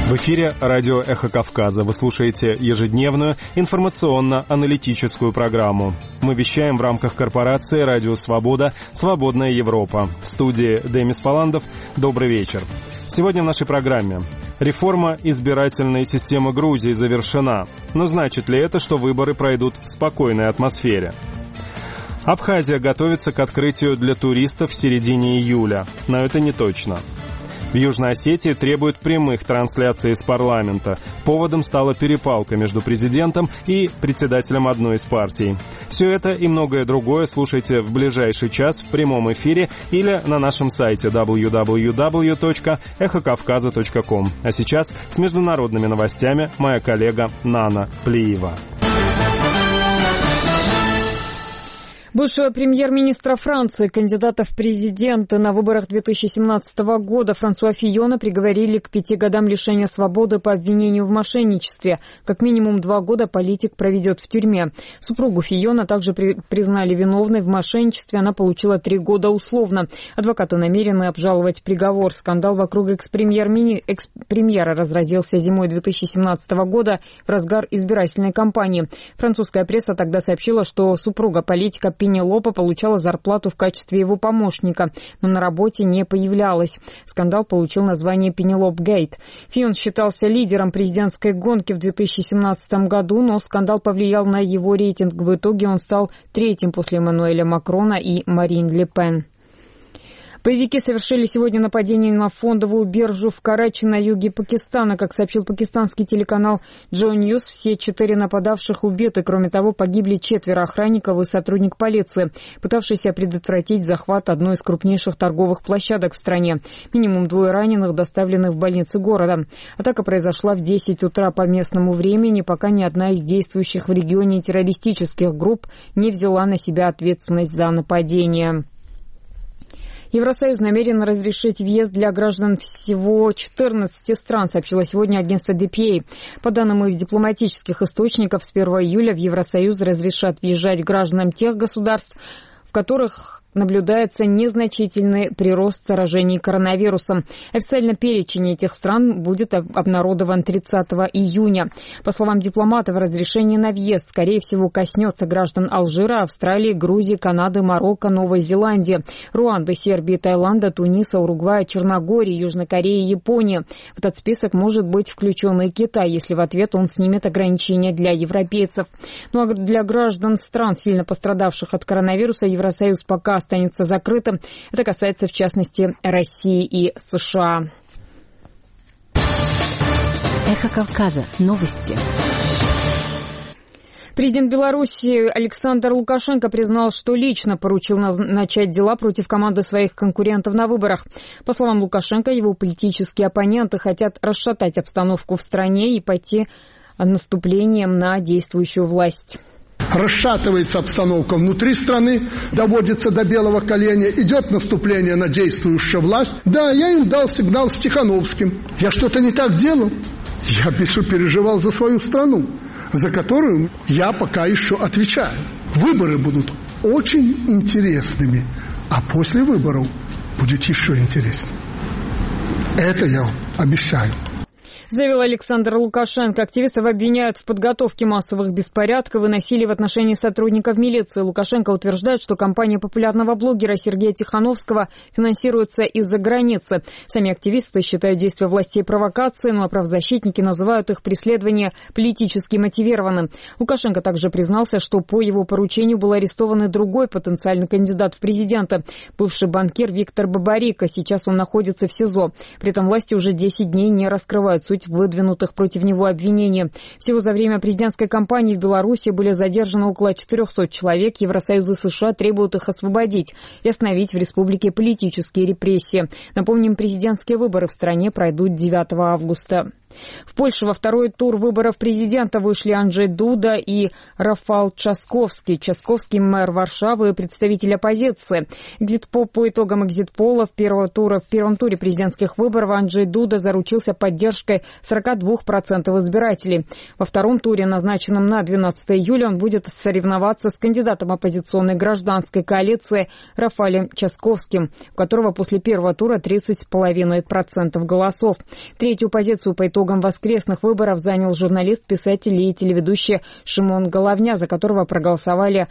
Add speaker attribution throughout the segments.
Speaker 1: В эфире радио «Эхо Кавказа». Вы слушаете ежедневную информационно-аналитическую программу. Мы вещаем в рамках корпорации «Радио Свобода. Свободная Европа». В студии Демис Паландов. Добрый вечер. Сегодня в нашей программе. Реформа избирательной системы Грузии завершена. Но значит ли это, что выборы пройдут в спокойной атмосфере? Абхазия готовится к открытию для туристов в середине июля. Но это не точно. В Южной Осетии требуют прямых трансляций из парламента. Поводом стала перепалка между президентом и председателем одной из партий. Все это и многое другое слушайте в ближайший час в прямом эфире или на нашем сайте www.эхокавказа.ком. А сейчас с международными новостями моя коллега Нана Плиева.
Speaker 2: Бывшего премьер-министра Франции, кандидата в президенты на выборах 2017 года Франсуа Фийона приговорили к 5 годам лишения свободы по обвинению в мошенничестве. Как минимум 2 года политик проведет в тюрьме. Супругу Фийона также признали виновной в мошенничестве. Она получила 3 года условно. Адвокаты намерены обжаловать приговор. Скандал вокруг экс-премьера разразился зимой 2017 года в разгар избирательной кампании. Французская пресса тогда сообщила, что супруга политика Пенелопа получала зарплату в качестве его помощника, но на работе не появлялась. Скандал получил название «Пенелоп-гейт». Фийон считался лидером президентской гонки в 2017 году, но скандал повлиял на его рейтинг. В итоге он стал 3-м после Эммануэля Макрона и Марин Ле Пен. Боевики совершили сегодня нападение на фондовую биржу в Карачи на юге Пакистана. Как сообщил пакистанский телеканал Джо Ньюс, все 4 нападавших убиты. Кроме того, погибли 4 охранников и сотрудник полиции, пытавшийся предотвратить захват одной из крупнейших торговых площадок в стране. Минимум 2 раненых доставлены в больницы города. Атака произошла в 10 утра по местному времени, пока ни одна из действующих в регионе террористических групп не взяла на себя ответственность за нападение. Евросоюз намерен разрешить въезд для граждан всего 14 стран, сообщило сегодня агентство DPA. По данным из дипломатических источников, с 1 июля в Евросоюз разрешат въезжать гражданам тех государств, в которых наблюдается незначительный прирост заражений коронавирусом. Официально перечень этих стран будет обнародован 30 июня. По словам дипломатов, разрешение на въезд, скорее всего, коснется граждан Алжира, Австралии, Грузии, Канады, Марокко, Новой Зеландии, Руанды, Сербии, Таиланда, Туниса, Уругвая, Черногории, Южной Кореи и Японии. В этот список может быть включен и Китай, если в ответ он снимет ограничения для европейцев. Ну а для граждан стран, сильно пострадавших от коронавируса, Евросоюз пока останется закрытым. Это касается, в частности, России и США.
Speaker 3: Эхо Кавказа. Новости.
Speaker 2: Президент Беларуси Александр Лукашенко признал, что лично поручил начать дела против команды своих конкурентов на выборах. По словам Лукашенко, его политические оппоненты хотят расшатать обстановку в стране и пойти наступлением на действующую власть.
Speaker 4: Расшатывается обстановка внутри страны, доводится до белого коленя, идет наступление на действующую власть. Да, я им дал сигнал с Тихановским. Я что-то не так делал. Я переживал за свою страну, за которую я пока еще отвечаю. Выборы будут очень интересными, а после выборов будет еще интереснее. Это я вам обещаю.
Speaker 2: Заявил Александр Лукашенко. Активистов обвиняют в подготовке массовых беспорядков и насилия в отношении сотрудников милиции. Лукашенко утверждает, что кампания популярного блогера Сергея Тихановского финансируется из-за границы. Сами активисты считают действия властей провокацией, но правозащитники называют их преследование политически мотивированным. Лукашенко также признался, что по его поручению был арестован и другой потенциальный кандидат в президенты, бывший банкир Виктор Бабарико. Сейчас он находится в СИЗО. При этом власти уже 10 дней не раскрывают суть выдвинутых против него обвинений. Всего за время президентской кампании в Беларуси были задержаны около 400 человек. Евросоюз и США требуют их освободить и остановить в республике политические репрессии. Напомним, президентские выборы в стране пройдут 9 августа. В Польше во второй тур выборов президента вышли Анджей Дуда и Рафал Часковский. Часковский — мэр Варшавы и представитель оппозиции. По итогам экзит-пола в первом туре президентских выборов Анджей Дуда заручился поддержкой 42% избирателей. Во втором туре, назначенном на 12 июля, он будет соревноваться с кандидатом оппозиционной гражданской коалиции Рафалем Часковским, у которого после первого тура 30,5% голосов. Третью позицию по итогам воскресных выборов занял журналист, писатель и телеведущий Шимон Головня, за которого проголосовали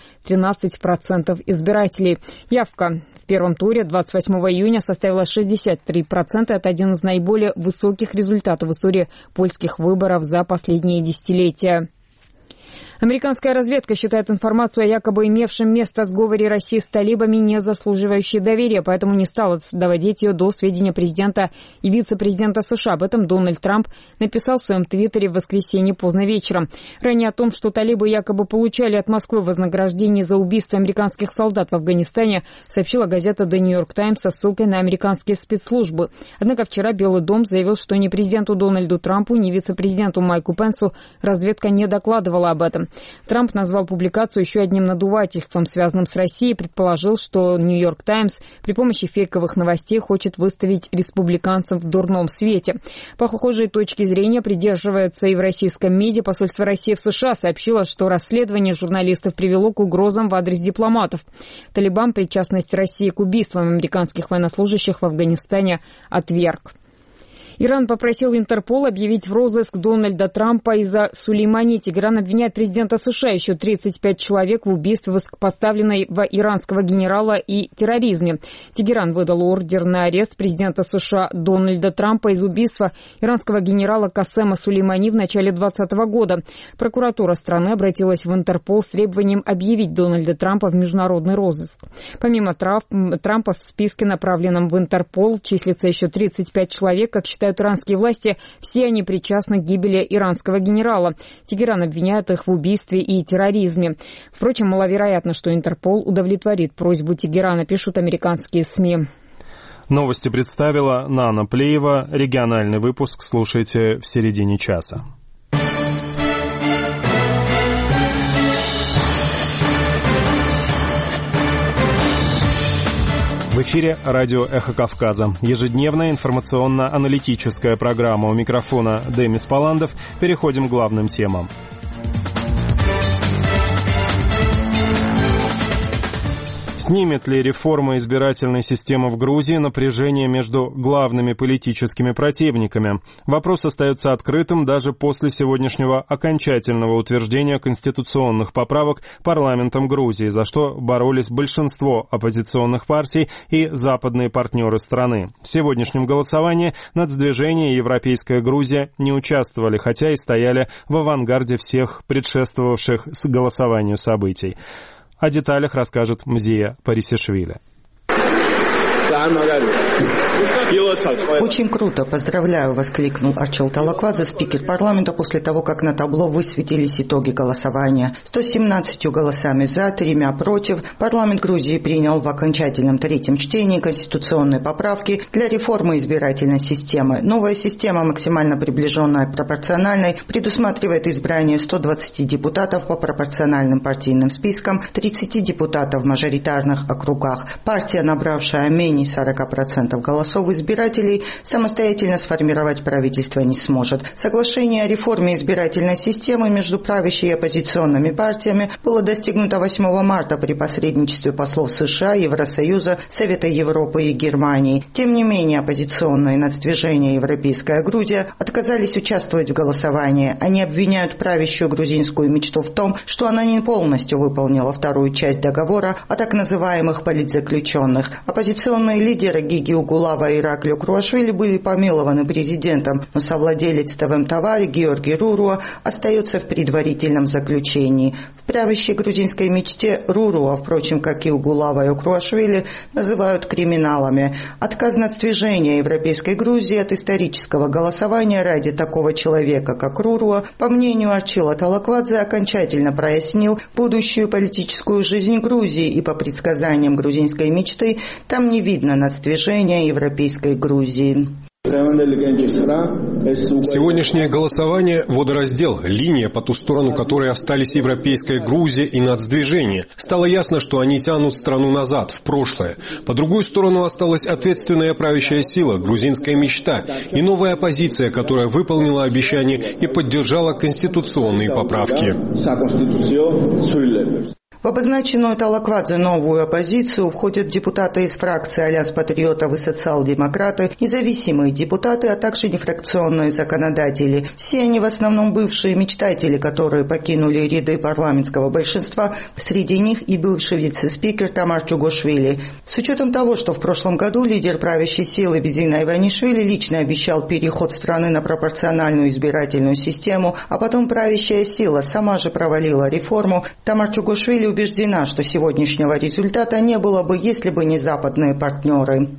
Speaker 2: 13% избирателей. Явка в первом туре 28 июня составила 63%. Это один из наиболее высоких результатов в истории польских выборов за последние десятилетия. Американская разведка считает информацию о якобы имевшем место сговоре России с талибами не заслуживающей доверия, поэтому не стала доводить ее до сведения президента и вице-президента США. Об этом Дональд Трамп написал в своем твиттере в воскресенье поздно вечером. Ранее о том, что талибы якобы получали от Москвы вознаграждение за убийство американских солдат в Афганистане, сообщила газета The New York Times со ссылкой на американские спецслужбы. Однако вчера Белый дом заявил, что ни президенту Дональду Трампу, ни вице-президенту Майку Пенсу разведка не докладывала об этом. Трамп назвал публикацию еще одним надувательством, связанным с Россией, и предположил, что Нью-Йорк Таймс при помощи фейковых новостей хочет выставить республиканцев в дурном свете. Похожей точки зрения придерживается и в российском МИДе. Посольство России в США сообщило, что расследование журналистов привело к угрозам в адрес дипломатов. Талибан причастность России к убийствам американских военнослужащих в Афганистане отверг. Иран попросил Интерпол объявить в розыск Дональда Трампа из-за Сулеймани. Тегеран обвиняет президента США, еще 35 человек в убийстве высокопоставленного иранского генерала и терроризме. Тегеран выдал ордер на арест президента США Дональда Трампа из убийства иранского генерала Касема Сулеймани в начале 2020 года. Прокуратура страны обратилась в Интерпол с требованием объявить Дональда Трампа в международный розыск. Помимо Трампа в списке, направленном в Интерпол, числится еще 35 человек, как считают иранские власти, все они причастны к гибели иранского генерала. Тегеран обвиняет их в убийстве и терроризме. Впрочем, маловероятно, что Интерпол удовлетворит просьбу Тегерана, пишут американские СМИ.
Speaker 1: Новости представила Нана Плеева. Региональный выпуск слушайте в середине часа. В эфире радио «Эхо Кавказа». Ежедневная информационно-аналитическая программа. У микрофона Демис Паландов. Переходим к главным темам. Снимет ли реформа избирательной системы в Грузии напряжение между главными политическими противниками? Вопрос остается открытым даже после сегодняшнего окончательного утверждения конституционных поправок парламентом Грузии, за что боролись большинство оппозиционных партий и западные партнеры страны. В сегодняшнем голосовании нацдвижение и Европейская Грузия не участвовали, хотя и стояли в авангарде всех предшествовавших голосованию событий. О деталях расскажет Мзия Парисишвили.
Speaker 5: Очень круто, поздравляю, воскликнул Арчил Талаквадзе, спикер парламента, после того, как на табло высветились итоги голосования. 117 голосами за, 3 против, парламент Грузии принял в окончательном третьем чтении конституционные поправки для реформы избирательной системы. Новая система, максимально приближенная к пропорциональной, предусматривает избрание 120 депутатов по пропорциональным партийным спискам, 30 депутатов в мажоритарных округах. Партия, набравшая менее 40% голосов избирателей, самостоятельно сформировать правительство не сможет. Соглашение о реформе избирательной системы между правящей и оппозиционными партиями было достигнуто 8 марта при посредничестве послов США, Евросоюза, Совета Европы и Германии. Тем не менее, оппозиционные нацдвижения «Европейская Грузия» отказались участвовать в голосовании. Они обвиняют правящую грузинскую мечту в том, что она не полностью выполнила вторую часть договора о так называемых политзаключенных. Оппозиционные лидеры Гиги Угулава и Ираклио Круашвили были помилованы президентом, но совладелец ТВМ-Товари Георгий Руруа остается в предварительном заключении. В правящей грузинской мечте Руруа, впрочем, как и Угулава и Круашвили, называют криминалами. Отказ нацдвижения Европейской Грузии от исторического голосования ради такого человека, как Руруа, по мнению Арчила Талаквадзе, окончательно прояснил будущую политическую жизнь Грузии, и по предсказаниям грузинской мечты там не видно нацдвижения Европейской Грузии.
Speaker 6: Сегодняшнее голосование – водораздел, линия, по ту сторону которой остались Европейская Грузия и нацдвижение. Стало ясно, что они тянут страну назад, в прошлое. По другую сторону осталась ответственная правящая сила, грузинская мечта и новая оппозиция, которая выполнила обещание и поддержала конституционные поправки.
Speaker 5: В обозначенную Талаквадзе новую оппозицию входят депутаты из фракции «Альянс патриотов» и социал-демократы, независимые депутаты, а также нефракционные законодатели. Все они в основном бывшие мечтатели, которые покинули ряды парламентского большинства, среди них и бывший вице-спикер Тамар Чугошвили. С учетом того, что в прошлом году лидер правящей силы Бидзина Иванишвили лично обещал переход страны на пропорциональную избирательную систему, а потом правящая сила сама же провалила реформу, Тамар Чугошвили убеждена, что сегодняшнего результата не было бы, если бы не западные партнеры.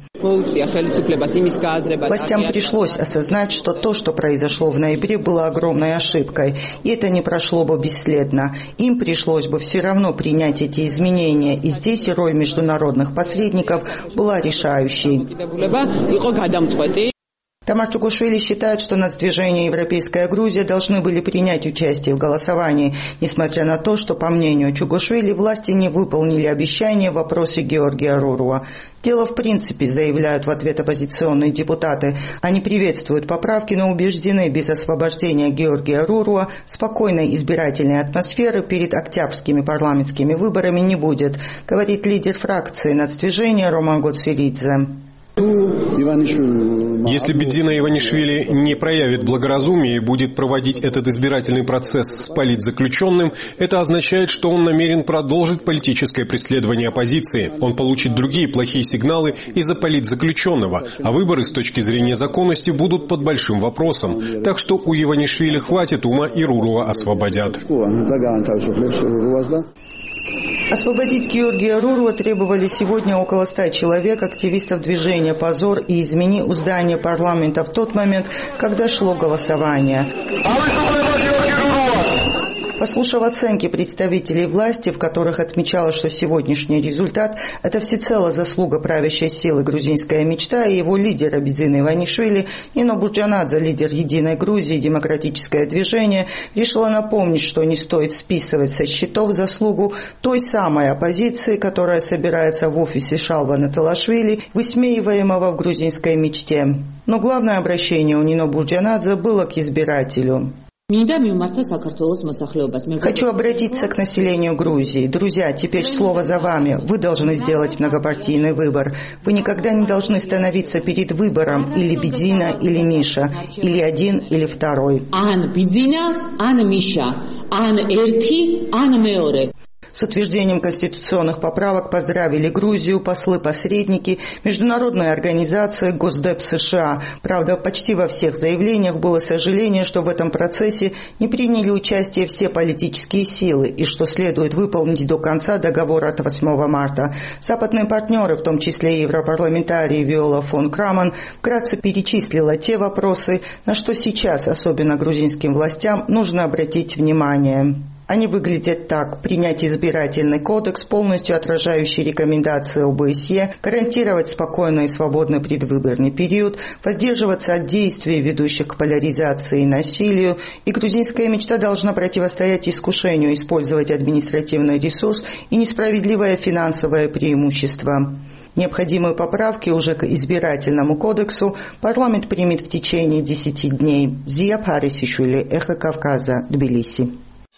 Speaker 5: Властям пришлось осознать, что то, что произошло в ноябре, было огромной ошибкой, и это не прошло бы бесследно. Им пришлось бы все равно принять эти изменения, и здесь роль международных посредников была решающей. Тамар Чугошвили считает, что нацдвижение «Европейская Грузия» должны были принять участие в голосовании, несмотря на то, что, по мнению Чугошвили, власти не выполнили обещания в вопросе Георгия Руруа. Дело в принципе, заявляют в ответ оппозиционные депутаты. Они приветствуют поправки, но убеждены, без освобождения Георгия Руруа спокойной избирательной атмосферы перед октябрьскими парламентскими выборами не будет, говорит лидер фракции нацдвижения Роман Гоцеридзе.
Speaker 6: Если Бидзина Иванишвили не проявит благоразумие и будет проводить этот избирательный процесс с политзаключенным, это означает, что он намерен продолжить политическое преследование оппозиции. Он получит другие плохие сигналы из-за политзаключенного, а выборы с точки зрения законности будут под большим вопросом. Так что у Иванишвили хватит ума и Руруа освободят.
Speaker 5: Освободить Георгия Руруа требовали сегодня около 100 человек, активистов движения «Позор» и «Измени» у здания парламента в тот момент, когда шло голосование. Послушав оценки представителей власти, в которых отмечалось, что сегодняшний результат – это всецело заслуга правящей силы «Грузинская мечта» и его лидера Бидзины Иванишвили, Нино Бурджанадзе, лидер «Единой Грузии» и «Демократическое движение», решила напомнить, что не стоит списывать со счетов заслугу той самой оппозиции, которая собирается в офисе Шалвана Талашвили, высмеиваемого в «Грузинской мечте». Но главное обращение у Нино Бурджанадзе было к избирателю. Хочу обратиться к населению Грузии. Друзья, теперь слово за вами. Вы должны сделать многопартийный выбор. Вы никогда не должны становиться перед выбором или Бидзина, или Миша, или один, или второй. С утверждением конституционных поправок поздравили Грузию послы-посредники, международные организации, Госдеп США. Правда, почти во всех заявлениях было сожаление, что в этом процессе не приняли участие все политические силы и что следует выполнить до конца договор от 8 марта. Западные партнеры, в том числе и европарламентарий Виола фон Крамон, вкратце перечислила те вопросы, на что сейчас, особенно грузинским властям, нужно обратить внимание. Они выглядят так: принять избирательный кодекс, полностью отражающий рекомендации ОБСЕ, гарантировать спокойный и свободный предвыборный период, воздерживаться от действий, ведущих к поляризации и насилию, и грузинская мечта должна противостоять искушению использовать административный ресурс и несправедливое финансовое преимущество. Необходимые поправки уже к избирательному кодексу парламент примет в течение 10 дней. Зия Парисишвили, Эхо Кавказа, Тбилиси.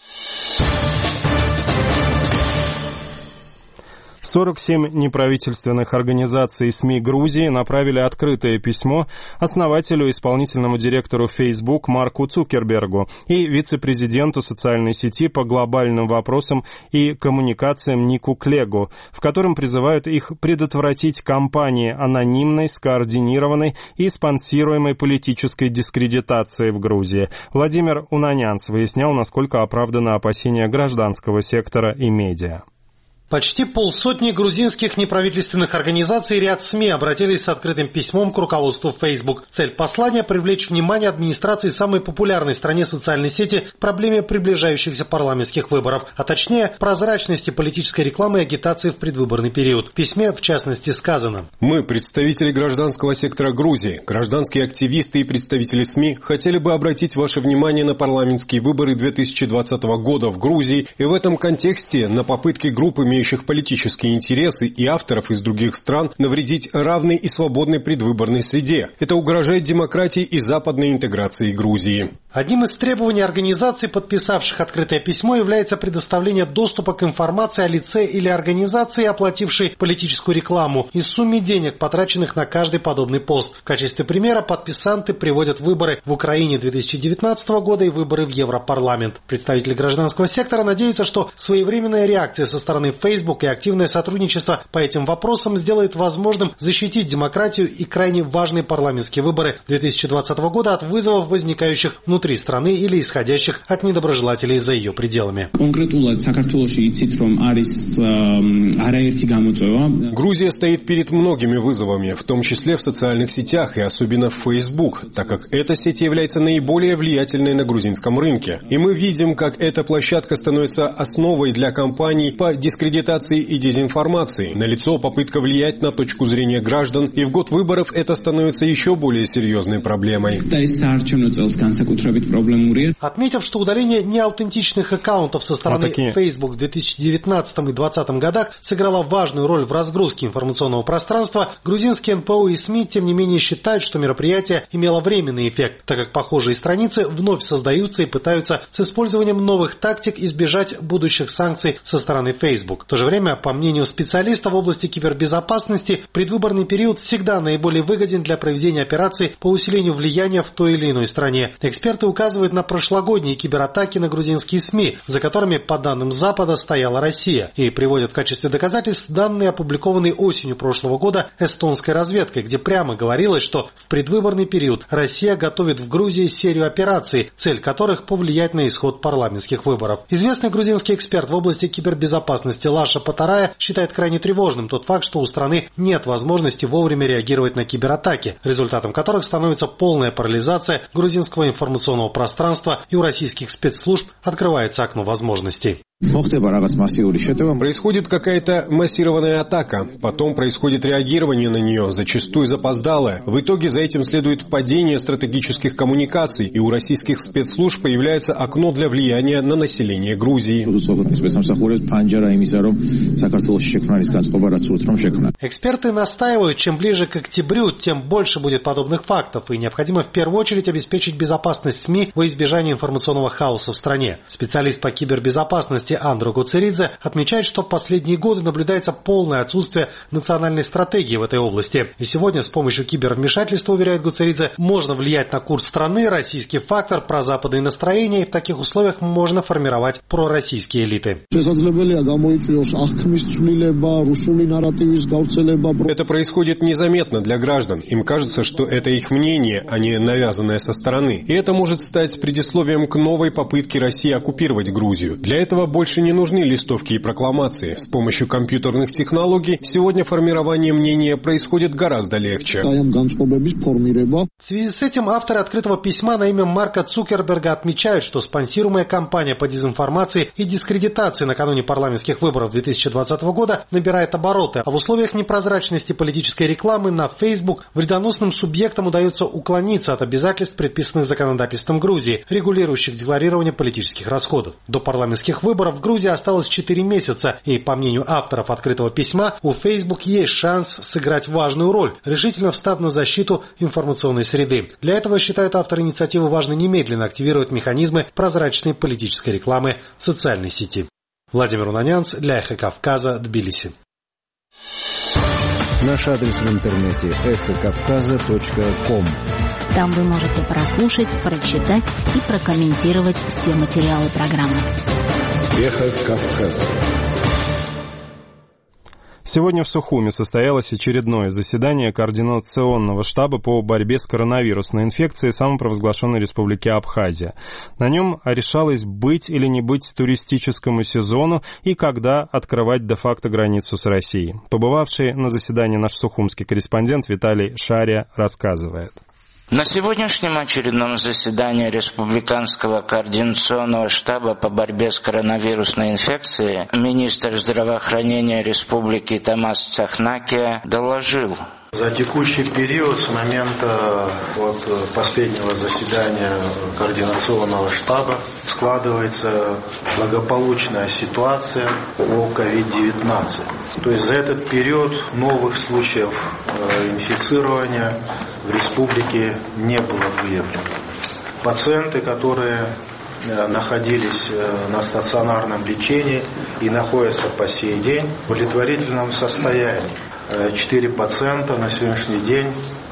Speaker 1: 47 неправительственных организаций и СМИ Грузии направили открытое письмо основателю и исполнительному директору Facebook Марку Цукербергу и вице-президенту социальной сети по глобальным вопросам и коммуникациям Нику Клегу, в котором призывают их предотвратить кампании анонимной, скоординированной и спонсируемой политической дискредитации в Грузии. Владимир Унанянц выяснял, насколько оправданы опасения гражданского сектора и медиа.
Speaker 7: Почти полсотни грузинских неправительственных организаций и ряд СМИ обратились с открытым письмом к руководству Facebook. Цель послания – привлечь внимание администрации самой популярной в стране социальной сети к проблеме приближающихся парламентских выборов, а точнее прозрачности политической рекламы и агитации в предвыборный период. В письме, в частности, сказано:
Speaker 6: «Мы, представители гражданского сектора Грузии, гражданские активисты и представители СМИ, хотели бы обратить ваше внимание на парламентские выборы 2020 года в Грузии и в этом контексте на попытки групп, имеющих политические интересы и авторов из других стран, навредить равной и свободной предвыборной среде. Это угрожает демократии и западной интеграции Грузии».
Speaker 7: Одним из требований организаций, подписавших открытое письмо, является предоставление доступа к информации о лице или организации, оплатившей политическую рекламу, и сумме денег, потраченных на каждый подобный пост. В качестве примера подписанты приводят выборы в Украине 2019 года и выборы в Европарламент. Представители гражданского сектора надеются, что своевременная реакция со стороны Facebook и активное сотрудничество по этим вопросам сделает возможным защитить демократию и крайне важные парламентские выборы 2020 года от вызовов, возникающих внутри страны или исходящих от недоброжелателей за ее пределами.
Speaker 6: Грузия стоит перед многими вызовами, в том числе в социальных сетях и особенно в Facebook, так как эта сеть является наиболее влиятельной на грузинском рынке. И мы видим, как эта площадка становится основой для кампаний по дискредитации и дезинформации. Налицо попытка влиять на точку зрения граждан, и в год выборов это становится еще более серьезной проблемой.
Speaker 7: Отметив, что удаление неаутентичных аккаунтов со стороны Facebook в 2019 и 2020 годах сыграло важную роль в разгрузке информационного пространства, грузинские НПО и СМИ, тем не менее, считают, что мероприятие имело временный эффект, так как похожие страницы вновь создаются и пытаются с использованием новых тактик избежать будущих санкций со стороны Facebook. В то же время, по мнению специалистов в области кибербезопасности, предвыборный период всегда наиболее выгоден для проведения операций по усилению влияния в той или иной стране. Эксперты указывают на прошлогодние кибератаки на грузинские СМИ, за которыми, по данным Запада, стояла Россия, и приводят в качестве доказательств данные, опубликованные осенью прошлого года эстонской разведкой, где прямо говорилось, что в предвыборный период Россия готовит в Грузии серию операций, цель которых повлиять на исход парламентских выборов. Известный грузинский эксперт в области кибербезопасности Лаша Патарая считает крайне тревожным тот факт, что у страны нет возможности вовремя реагировать на кибератаки, результатом которых становится полная парализация грузинского информационного пространства, и у российских спецслужб открывается окно возможностей.
Speaker 6: Происходит какая-то массированная атака, потом происходит реагирование на нее, зачастую запоздалое. В итоге за этим следует падение стратегических коммуникаций, и у российских спецслужб появляется окно для влияния на население Грузии.
Speaker 7: Эксперты настаивают, чем ближе к октябрю, тем больше будет подобных фактов, и необходимо в первую очередь обеспечить безопасность СМИ во избежание информационного хаоса в стране. Специалист по кибербезопасности Андру Гуцеридзе отмечает, что в последние годы наблюдается полное отсутствие национальной стратегии в этой области. И сегодня с помощью кибервмешательства, уверяет Гуцеридзе, можно влиять на курс страны, российский фактор, прозападные настроения, и в таких условиях можно формировать пророссийские элиты.
Speaker 6: Это происходит незаметно для граждан. Им кажется, что это их мнение, а не навязанное со стороны. И это может стать предисловием к новой попытке России оккупировать Грузию. Для этого больше не нужны листовки и прокламации. С помощью компьютерных технологий сегодня формирование мнения происходит гораздо легче.
Speaker 7: В связи с этим авторы открытого письма на имя Марка Цукерберга отмечают, что спонсируемая кампания по дезинформации и дискредитации накануне парламентских выборов 2020 года набирает обороты, а в условиях непрозрачности политической рекламы на Facebook вредоносным субъектам удается уклониться от обязательств, предписанных законодательством Грузии, регулирующих декларирование политических расходов. До парламентских выборов в Грузии осталось 4 месяца, и, по мнению авторов открытого письма, у Facebook есть шанс сыграть важную роль, решительно встав на защиту информационной среды. Для этого, считают авторы инициативы, важно немедленно активировать механизмы прозрачной политической рекламы в социальной сети. Владимир Унанянц для Эхо Кавказа, Тбилиси.
Speaker 8: Наш адрес в интернете эхокавказа.ком.
Speaker 3: Там вы можете прослушать, прочитать и прокомментировать все материалы программы.
Speaker 8: Эхо Кавказа.
Speaker 1: Сегодня в Сухуми состоялось очередное заседание Координационного штаба по борьбе с коронавирусной инфекцией самопровозглашенной Республики Абхазия. На нем решалось быть или не быть туристическому сезону и когда открывать де-факто границу с Россией. Побывавший на заседании наш сухумский корреспондент Виталий Шария рассказывает.
Speaker 9: На сегодняшнем очередном заседании Республиканского координационного штаба по борьбе с коронавирусной инфекцией министр здравоохранения Республики Томас Цахнакия доложил.
Speaker 10: За текущий период с момента последнего заседания координационного штаба складывается благополучная ситуация по COVID-19. То есть за этот период новых случаев инфицирования в республике не было выявлено. Пациенты, которые находились на стационарном лечении и находятся по сей день в удовлетворительном состоянии. 4 пациента на сегодняшний день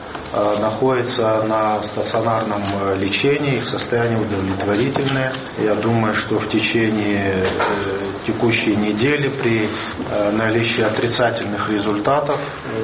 Speaker 10: находятся на стационарном лечении, их состояние удовлетворительное. Я думаю, что в течение текущей недели при наличии отрицательных результатов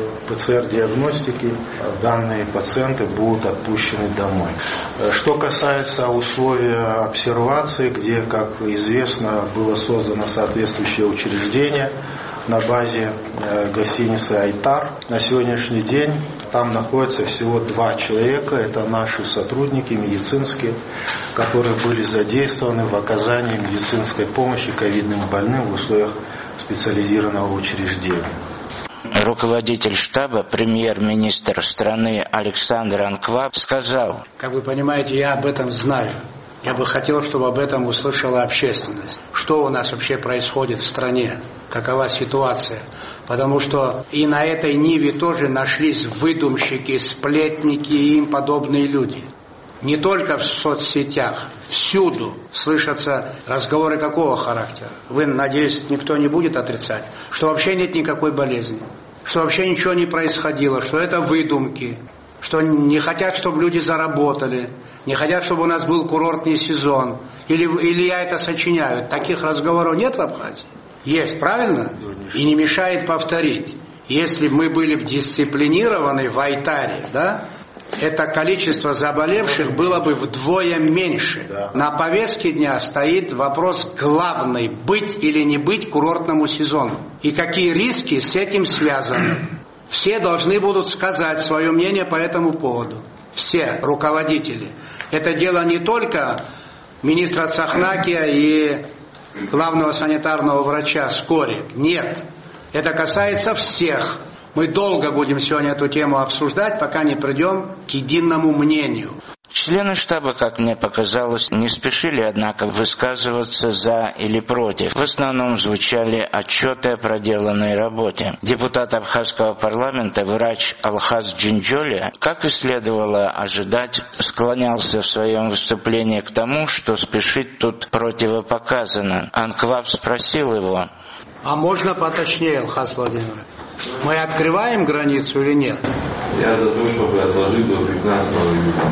Speaker 10: ПЦР-диагностики данные пациенты будут отпущены домой. Что касается условий обсервации, где, как известно, было создано соответствующее учреждение на базе гостиницы «Айтар». На сегодняшний день там находится всего 2 человека. Это наши сотрудники медицинские, которые были задействованы в оказании медицинской помощи ковидным больным в условиях специализированного учреждения.
Speaker 9: Руководитель штаба, премьер-министр страны Александр Анкваб сказал:
Speaker 11: «Как вы понимаете, я об этом знаю. Я бы хотел, чтобы об этом услышала общественность. Что у нас вообще происходит в стране? Какова ситуация? Потому что и на этой ниве тоже нашлись выдумщики, сплетники и им подобные люди. Не только в соцсетях, всюду слышатся разговоры какого характера? Вы, надеюсь, никто не будет отрицать, что вообще нет никакой болезни, что вообще ничего не происходило, что это выдумки, что не хотят, чтобы люди заработали, не хотят, чтобы у нас был курортный сезон, или я это сочиняю. Таких разговоров нет в Абхазии? Есть, правильно? И не мешает повторить. Если мы были бы дисциплинированы в Айтаре, да, это количество заболевших было бы вдвое меньше. На повестке дня стоит вопрос главный: быть или не быть курортному сезону. И какие риски с этим связаны. Все должны будут сказать свое мнение по этому поводу. Все руководители. Это дело не только министра Цахнакия и главного санитарного врача Скорик. Нет. Это касается всех. Мы долго будем сегодня эту тему обсуждать, пока не придем к единому мнению.
Speaker 9: Члены штаба, как мне показалось, не спешили, однако, высказываться за или против. В основном звучали отчеты о проделанной работе. Депутат Абхазского парламента, врач Алхаз Джинджоли, как и следовало ожидать, склонялся в своем выступлении к тому, что спешить тут противопоказано. Анкваб спросил его:
Speaker 11: «А можно поточнее, Алхаз Владимирович? Мы открываем границу или нет?»
Speaker 12: Я за то, чтобы отложить до 15 июля.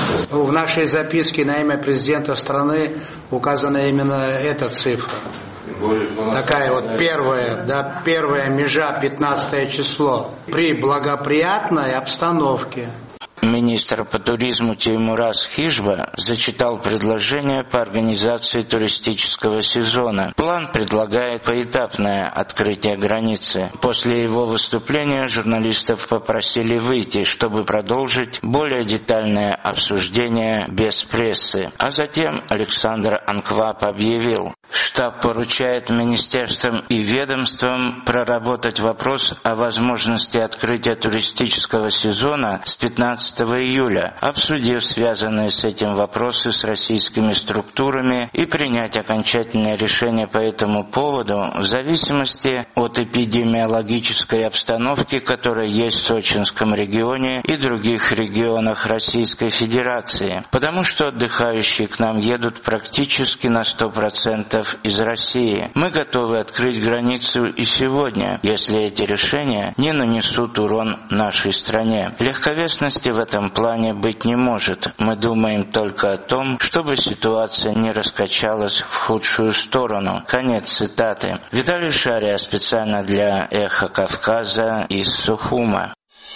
Speaker 11: В нашей записке на имя президента страны указана именно эта цифра. Такая вот первая межа, 15 число. При благоприятной обстановке.
Speaker 9: Министр по туризму Теймураз Хижба зачитал предложение по организации туристического сезона. План предлагает поэтапное открытие границы. После его выступления журналистов попросили выйти, чтобы продолжить более детальное обсуждение без прессы. А затем Александр Анкваб объявил: штаб поручает министерствам и ведомствам проработать вопрос о возможности открытия туристического сезона с 15 июля, обсудив связанные с этим вопросы с российскими структурами и принять окончательное решение по этому поводу в зависимости от эпидемиологической обстановки, которая есть в Сочинском регионе и других регионах Российской Федерации. Потому что отдыхающие к нам едут практически на 100% депутатов из России. Мы готовы открыть границу и сегодня, если эти решения не нанесут урон нашей стране. Легковесности в этом плане быть не может. Мы думаем только о том, чтобы ситуация не раскачалась в худшую сторону. Конец цитаты. Виталий Шария специально для «Эхо Кавказа» из Сухума.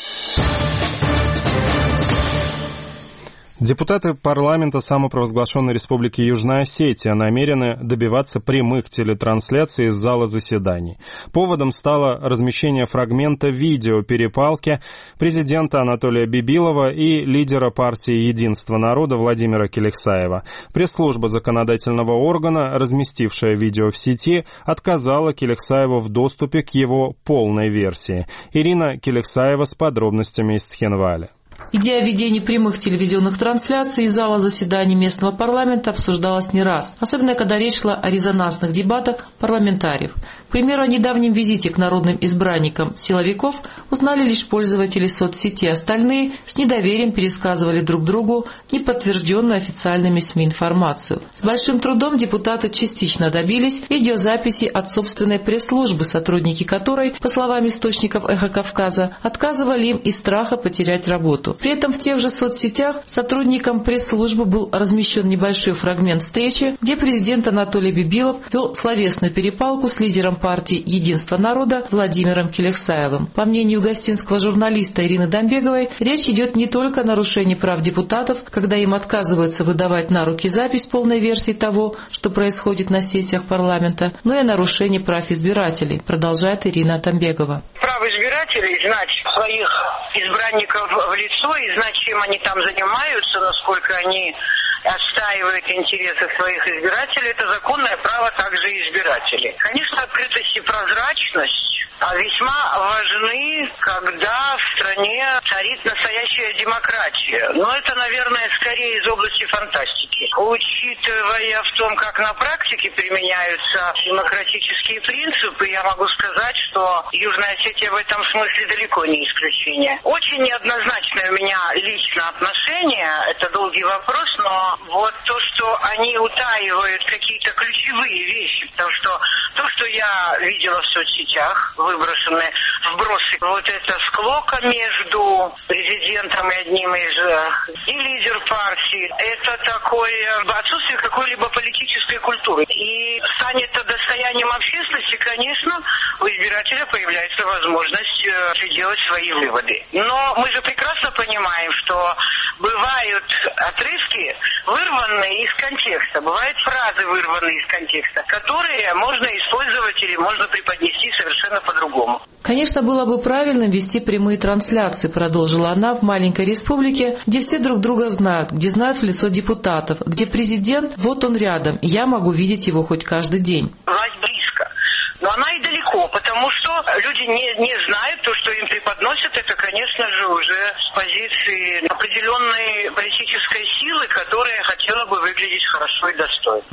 Speaker 1: Депутаты парламента самопровозглашенной Республики Южная Осетия намерены добиваться прямых телетрансляций из зала заседаний. Поводом стало размещение фрагмента видео перепалки президента Анатолия Бибилова и лидера партии «Единство народа» Владимира Келексаева. Пресс-служба законодательного органа, разместившая видео в сети, отказала Келексаеву в доступе к его полной версии. Ирина Келексаева с подробностями из Цхинваля.
Speaker 13: Идея ведения прямых телевизионных трансляций из зала заседаний местного парламента обсуждалась не раз, особенно когда речь шла о резонансных дебатах парламентариев. К примеру, о недавнем визите к народным избранникам силовиков узнали лишь пользователи соцсети, остальные с недоверием пересказывали друг другу неподтвержденную официальными СМИ информацию. С большим трудом депутаты частично добились видеозаписи от собственной пресс-службы, сотрудники которой, по словам источников «Эхо Кавказа», отказывали им из страха потерять работу. При этом в тех же соцсетях сотрудникам пресс-службы был размещен небольшой фрагмент встречи, где президент Анатолий Бибилов вел словесную перепалку с лидером партии «Единство народа» Владимиром Келексаевым. По мнению гостинского журналиста Ирины Дамбеговой, речь идет не только о нарушении прав депутатов, когда им отказываются выдавать на руки запись полной версии того, что происходит на сессиях парламента, но и о нарушении прав избирателей, продолжает Ирина Дамбегова.
Speaker 14: Право избирателей знать своих избранников в лицо и знать, чем они там занимаются, насколько они отстаивают интересы своих избирателей, это законное право также избирателей. Конечно, открытость и прозрачность весьма важны, когда в стране царит настоящая демократия. Но это, наверное, скорее из области фантастики. Учитывая в том, как на практике применяются демократические принципы, я могу сказать, что Южная Осетия в этом смысле далеко не исключение. Очень неоднозначное у меня лично отношение, это долгий вопрос, но вот то, что они утаивают какие-то ключевые вещи, потому что то, что я видела в соцсетях, выброшены вбросы, вот эта склока между президентом и одним из и лидер партии, это такое отсутствие какой-либо политической культуры. И станет это достоянием общественности, конечно, у избирателя появляется возможность делать свои выводы. Но мы же прекрасно понимаем, что бывают отрывки, вырванные из контекста, бывают фразы, вырванные из контекста, которые можно использовать или можно преподнести совершенно по-другому.
Speaker 13: Конечно, было бы правильно вести прямые трансляции, продолжила она, в маленькой республике, где все друг друга знают, где знают в лицо депутатов, где президент, вот он рядом, и я могу видеть его хоть каждый день.
Speaker 14: Власть близко. Но она и далеко, потому что люди не знают то, что им преподносят, это, конечно же, уже с позиции определенной политической силы, которая хотела бы выглядеть хорошо и достойно.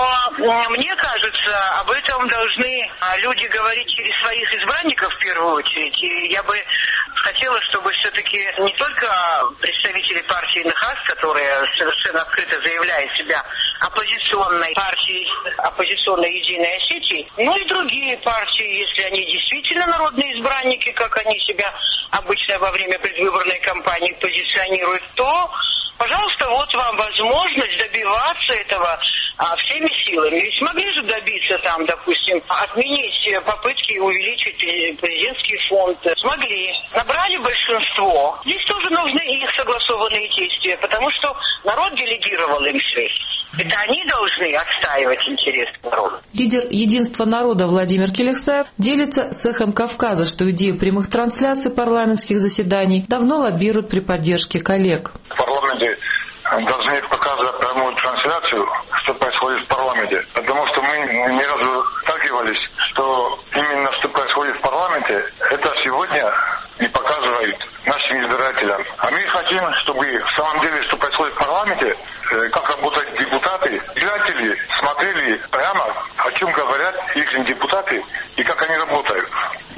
Speaker 14: Но мне кажется, об этом должны люди говорить через своих избранников в первую очередь. И я бы хотела, чтобы все-таки не только представители партии НХАС, которая совершенно открыто заявляет себя оппозиционной партией, оппозиционной Единой Осетии, но и другие партии, если они действительно народные избранники, как они себя обычно во время предвыборной кампании позиционируют, то, пожалуйста, вот вам возможность добиваться этого всеми силами. Ведь смогли же добиться там, допустим, отменить попытки увеличить президентский фонд. Смогли. Набрали большинство. Здесь тоже нужны их согласованные действия, потому что народ делегировал им связь. Это они должны отстаивать интересы народа.
Speaker 13: Лидер «Единства народа» Владимир Келексаев делится с «Эхом Кавказа», что идею прямых трансляций парламентских заседаний давно лоббируют при поддержке коллег.
Speaker 15: В парламенте должны показывать прямую трансляцию, что происходит в парламенте. Потому что мы ни разу сталкивались, что именно что происходит в парламенте, это сегодня не показывают нашим избирателям. А мы хотим, чтобы в самом деле, что происходит в парламенте, как работают депутаты, избиратели смотрели прямо, о чем говорят их депутаты и как они работают.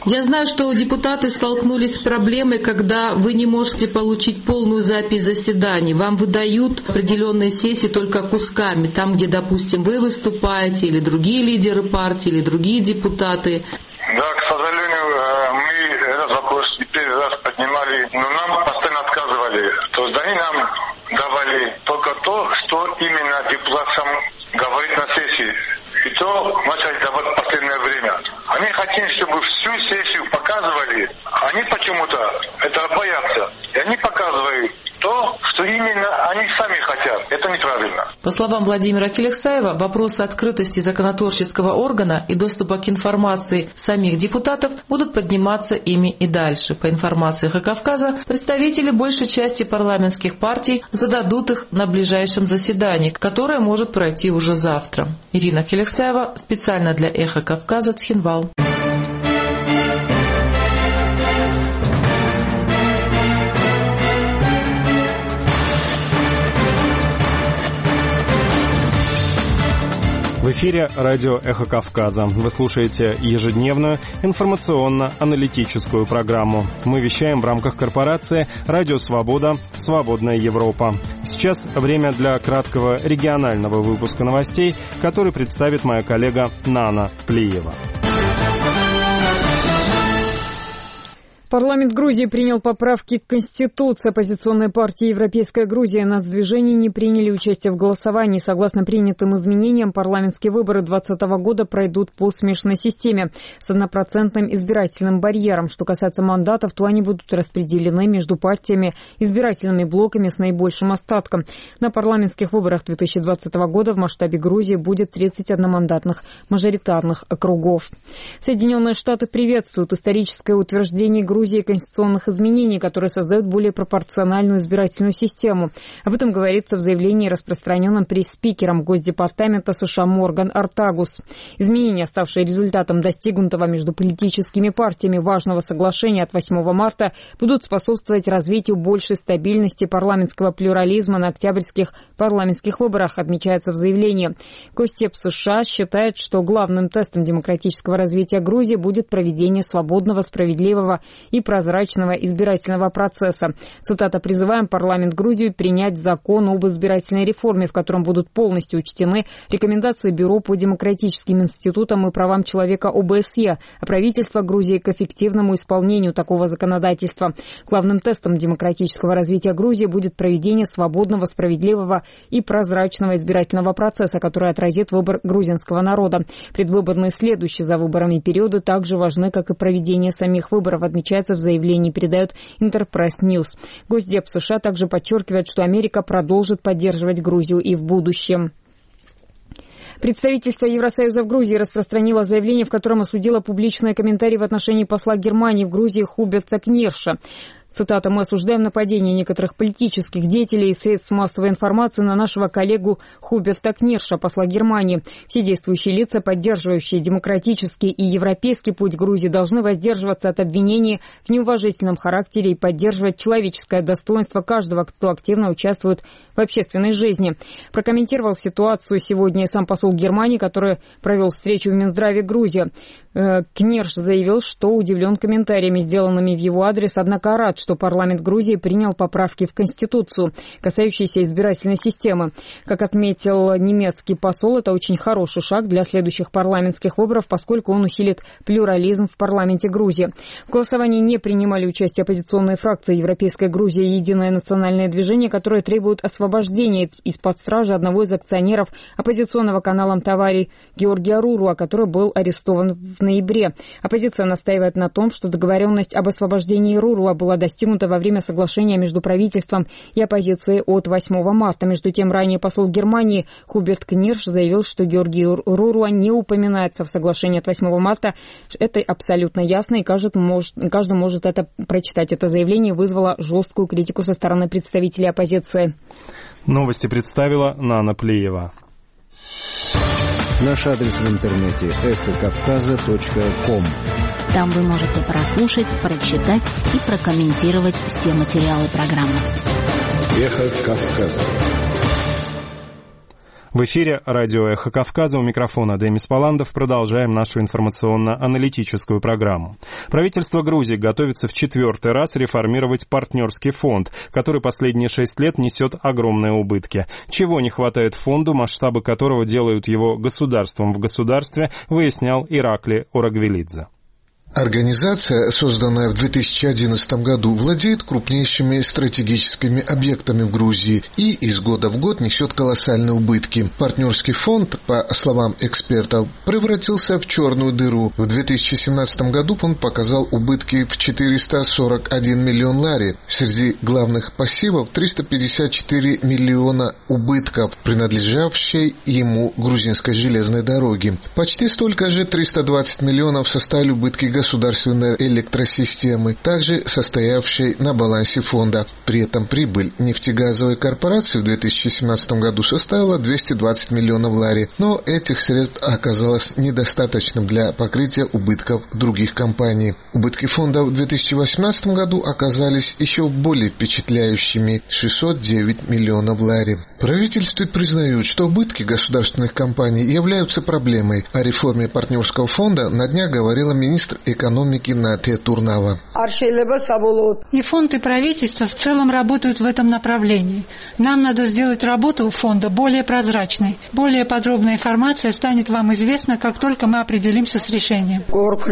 Speaker 13: Я знаю, что депутаты столкнулись с проблемой, когда вы не можете получить полную запись заседаний. Вам выдают определенные сессии только кусками, там, где, допустим, вы выступаете, или другие лидеры партии, или другие депутаты.
Speaker 15: Да, к сожалению, мы этот вопрос и первый раз поднимали, но нам постоянно отказывали. То есть они нам давали только то, что именно депутат сам говорит на сессии. И то начали давать в последнее время. Они хотят, чтобы всю сессию показывали. Они почему-то это боятся. И они показывают то, что именно они сами хотят. Это неправильно.
Speaker 13: По словам Владимира Келексаева, вопросы открытости законотворческого органа и доступа к информации самих депутатов будут подниматься ими и дальше. По информации «Эхо Кавказа», представители большей части парламентских партий зададут их на ближайшем заседании, которое может пройти уже завтра. Ирина Келексаева специально для «Эхо Кавказа», Цхинвал.
Speaker 1: В эфире радио «Эхо Кавказа». Вы слушаете ежедневную информационно-аналитическую программу. Мы вещаем в рамках корпорации «Радио Свобода. Свободная Европа». Сейчас время для краткого регионального выпуска новостей, который представит моя коллега Нана Плиева.
Speaker 2: Парламент Грузии принял поправки к Конституции. Оппозиционные партии «Европейская Грузия» и «Нацдвижение» не приняли участие в голосовании. Согласно принятым изменениям, парламентские выборы 2020 года пройдут по смешанной системе с 1% избирательным барьером. Что касается мандатов, то они будут распределены между партиями, избирательными блоками с наибольшим остатком. На парламентских выборах 2020 года в масштабе Грузии будет 31 мандатных мажоритарных округов. Соединенные Штаты приветствуют историческое утверждение Грузии конституционных изменений, которые создают более пропорциональную избирательную систему. Об этом говорится в заявлении, распространенном пресс-спикером Госдепартамента США Морган Ортагус. Изменения, ставшие результатом достигнутого между политическими партиями важного соглашения от 8 марта, будут способствовать развитию большей стабильности парламентского плюрализма на октябрьских парламентских выборах, отмечается в заявлении. Госдеп США считает, что главным тестом демократического развития Грузии будет проведение свободного, справедливого и прозрачного избирательного процесса. Цитата: «Призываем парламент Грузии принять закон об избирательной реформе, в котором будут полностью учтены рекомендации Бюро по демократическим институтам и правам человека ОБСЕ, а правительство Грузии к эффективному исполнению такого законодательства. Главным тестом демократического развития Грузии будет проведение свободного, справедливого и прозрачного избирательного процесса, который отразит выбор грузинского народа. Предвыборные следующие за выборами периоды также важны, как и проведение самих выборов», отмечается в заявлении, передает Интерпресс Ньюс. Госдеп США также подчеркивает, что Америка продолжит поддерживать Грузию и в будущем. Представительство Евросоюза в Грузии распространило заявление, в котором осудило публичные комментарии в отношении посла Германии в Грузии Хуберта Книрша. Цитата: «Мы осуждаем нападение некоторых политических деятелей и средств массовой информации на нашего коллегу Хуберта Книрша, посла Германии. Все действующие лица, поддерживающие демократический и европейский путь Грузии, должны воздерживаться от обвинений в неуважительном характере и поддерживать человеческое достоинство каждого, кто активно участвует в общественной жизни». Прокомментировал ситуацию сегодня и сам посол Германии, который провел встречу в Минздраве Грузии. Книрш заявил, что удивлен комментариями, сделанными в его адрес, однако рад, что парламент Грузии принял поправки в Конституцию, касающиеся избирательной системы. Как отметил немецкий посол, это очень хороший шаг для следующих парламентских выборов, поскольку он усилит плюрализм в парламенте Грузии. В голосовании не принимали участие оппозиционные фракции «Европейская Грузия» и «Единое национальное движение», которые требуют освобождения из-под стражи одного из акционеров оппозиционного канала «Мтавари» Георгия Руруа, который был арестован в ноябре. Оппозиция настаивает на том, что договоренность об освобождении Руруа была достигнута во время соглашения между правительством и оппозицией от 8 марта. Между тем, ранее посол Германии Хуберт Книрш заявил, что Георгий Руруа не упоминается в соглашении от 8 марта. Это абсолютно ясно, и каждый может это прочитать. Это заявление вызвало жесткую критику со стороны представителей оппозиции.
Speaker 1: Новости представила Нана Плиева.
Speaker 8: Наш адрес в интернете эхокавказа.ком.
Speaker 3: Там вы можете прослушать, прочитать и прокомментировать все материалы программы.
Speaker 8: Эхо Кавказа.
Speaker 1: В эфире радио «Эхо Кавказа», у микрофона Демис Паландов. Продолжаем нашу информационно-аналитическую программу. Правительство Грузии готовится в 4-й раз реформировать партнерский фонд, который последние 6 лет несет огромные убытки. Чего не хватает фонду, масштабы которого делают его государством в государстве, выяснял Иракли Орагвелидзе.
Speaker 16: Организация, созданная в 2011 году, владеет крупнейшими стратегическими объектами в Грузии и из года в год несет колоссальные убытки. Партнерский фонд, по словам экспертов, превратился в черную дыру. В 2017 году он показал убытки в 441 миллион лари. Среди главных пассивов 354 миллиона убытков, принадлежавшей ему грузинской железной дороге. Почти столько же, 320 миллионов, составили убытки государственной электросистемы, также состоявшей на балансе фонда. При этом прибыль нефтегазовой корпорации в 2017 году составила 220 миллионов лари, но этих средств оказалось недостаточным для покрытия убытков других компаний. Убытки фонда в 2018 году оказались еще более впечатляющими – 609 миллионов лари. Правительство признают, что убытки государственных компаний являются проблемой. О реформе партнерского фонда на днях говорила министр экономики Натия Турнава.
Speaker 17: И фонд, и правительство в целом работают в этом направлении. Нам надо сделать работу фонда более прозрачной. Более подробная информация станет вам известна, как только мы определимся с решением.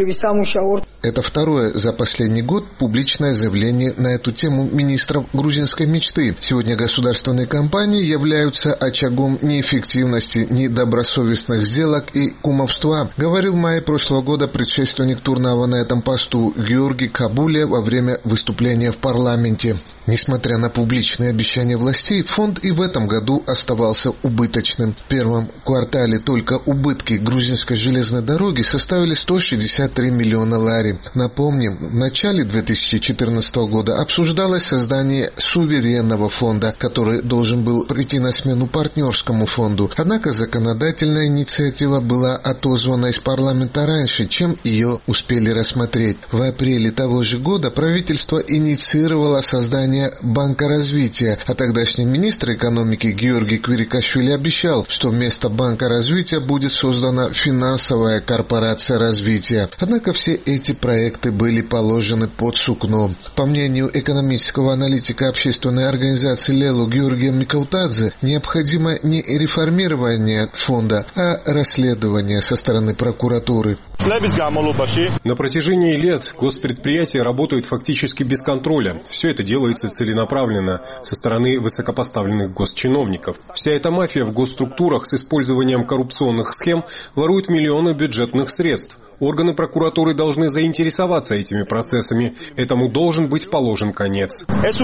Speaker 16: Это второе за последний год публичное заявление на эту тему министров грузинской мечты. Сегодня государственные компании являются очагом неэффективности, недобросовестных сделок и кумовства, говорил в мае прошлого года предшественник Турнава на этом посту Георгий Кабуле во время выступления в парламенте. Несмотря на публичные обещания властей, фонд и в этом году оставался убыточным. В первом квартале только убытки грузинской железной дороги составили 163 миллиона лари. Напомним, в начале 2014 года обсуждалось создание суверенного фонда, который должен был прийти на смену партнерскому фонду. Однако законодательная инициатива была отозвана из парламента раньше, чем ее успели рассмотреть. В апреле того же года правительство инициировало создание Банка развития, а тогдашний министр экономики Георгий Квирикашвили обещал, что вместо Банка развития будет создана финансовая корпорация развития. Однако все эти проекты были положены под сукно. По мнению экономического аналитика общественной организации Лелу Георгия Микаутадзе, необходимо не реформирование фонда, а расследование со стороны прокуратуры.
Speaker 6: На протяжении лет госпредприятия работают фактически без контроля. Все это делается целенаправленно со стороны высокопоставленных госчиновников. Вся эта мафия в госструктурах с использованием коррупционных схем ворует миллионы бюджетных средств. Органы прокуратуры должны заинтересоваться этими процессами. Этому должен быть положен конец.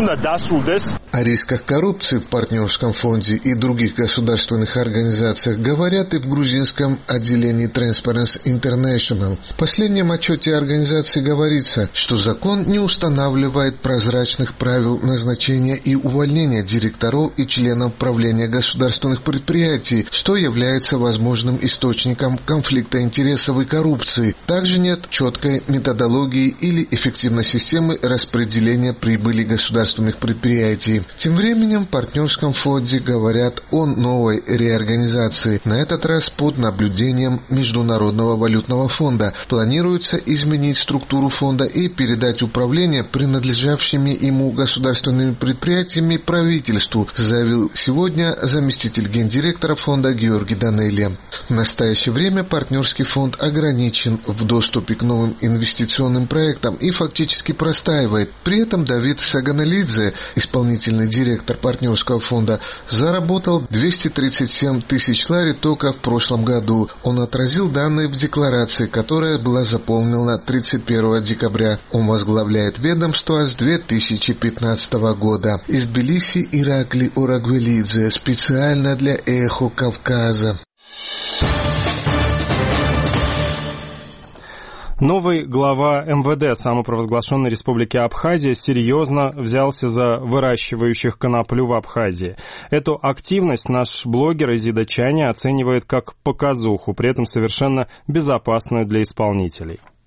Speaker 16: О рисках коррупции в партнерском фонде и других государственных организациях говорят и в грузинском отделении Transparency International. В последнем отчете организации говорится, что закон не устанавливает прозрачных правил назначения и увольнения директоров и членов правления государственных предприятий, что является возможным источником конфликта интересов и коррупции. Также нет четкой методологии или эффективной системы распределения прибыли государственных предприятий. Тем временем в партнерском фонде говорят о новой реорганизации, на этот раз под наблюдением Международного валютного фонда. Планируется изменить структуру фонда и передать управление принадлежавшими ему государственными предприятиями правительству, заявил сегодня заместитель гендиректора фонда Георгий Данелия. В настоящее время партнерский фонд ограничен в доступе к новым инвестиционным проектам и фактически простаивает. При этом Давид Саганалидзе, исполнительный директор партнерского фонда, заработал 237 тысяч лари только в прошлом году. Он отразил данные в декларации, которая была заполнена 31 декабря. Он возглавляет ведомство с 2015 года. Из Тбилиси Иракли Орагвелидзе, специально для «Эхо Кавказа».
Speaker 1: Новый глава МВД самопровозглашенной республики Абхазия серьезно взялся за выращивающих коноплю в Абхазии. Эту активность наш блогер Изида Чани оценивает как показуху, при этом совершенно безопасную для исполнителей.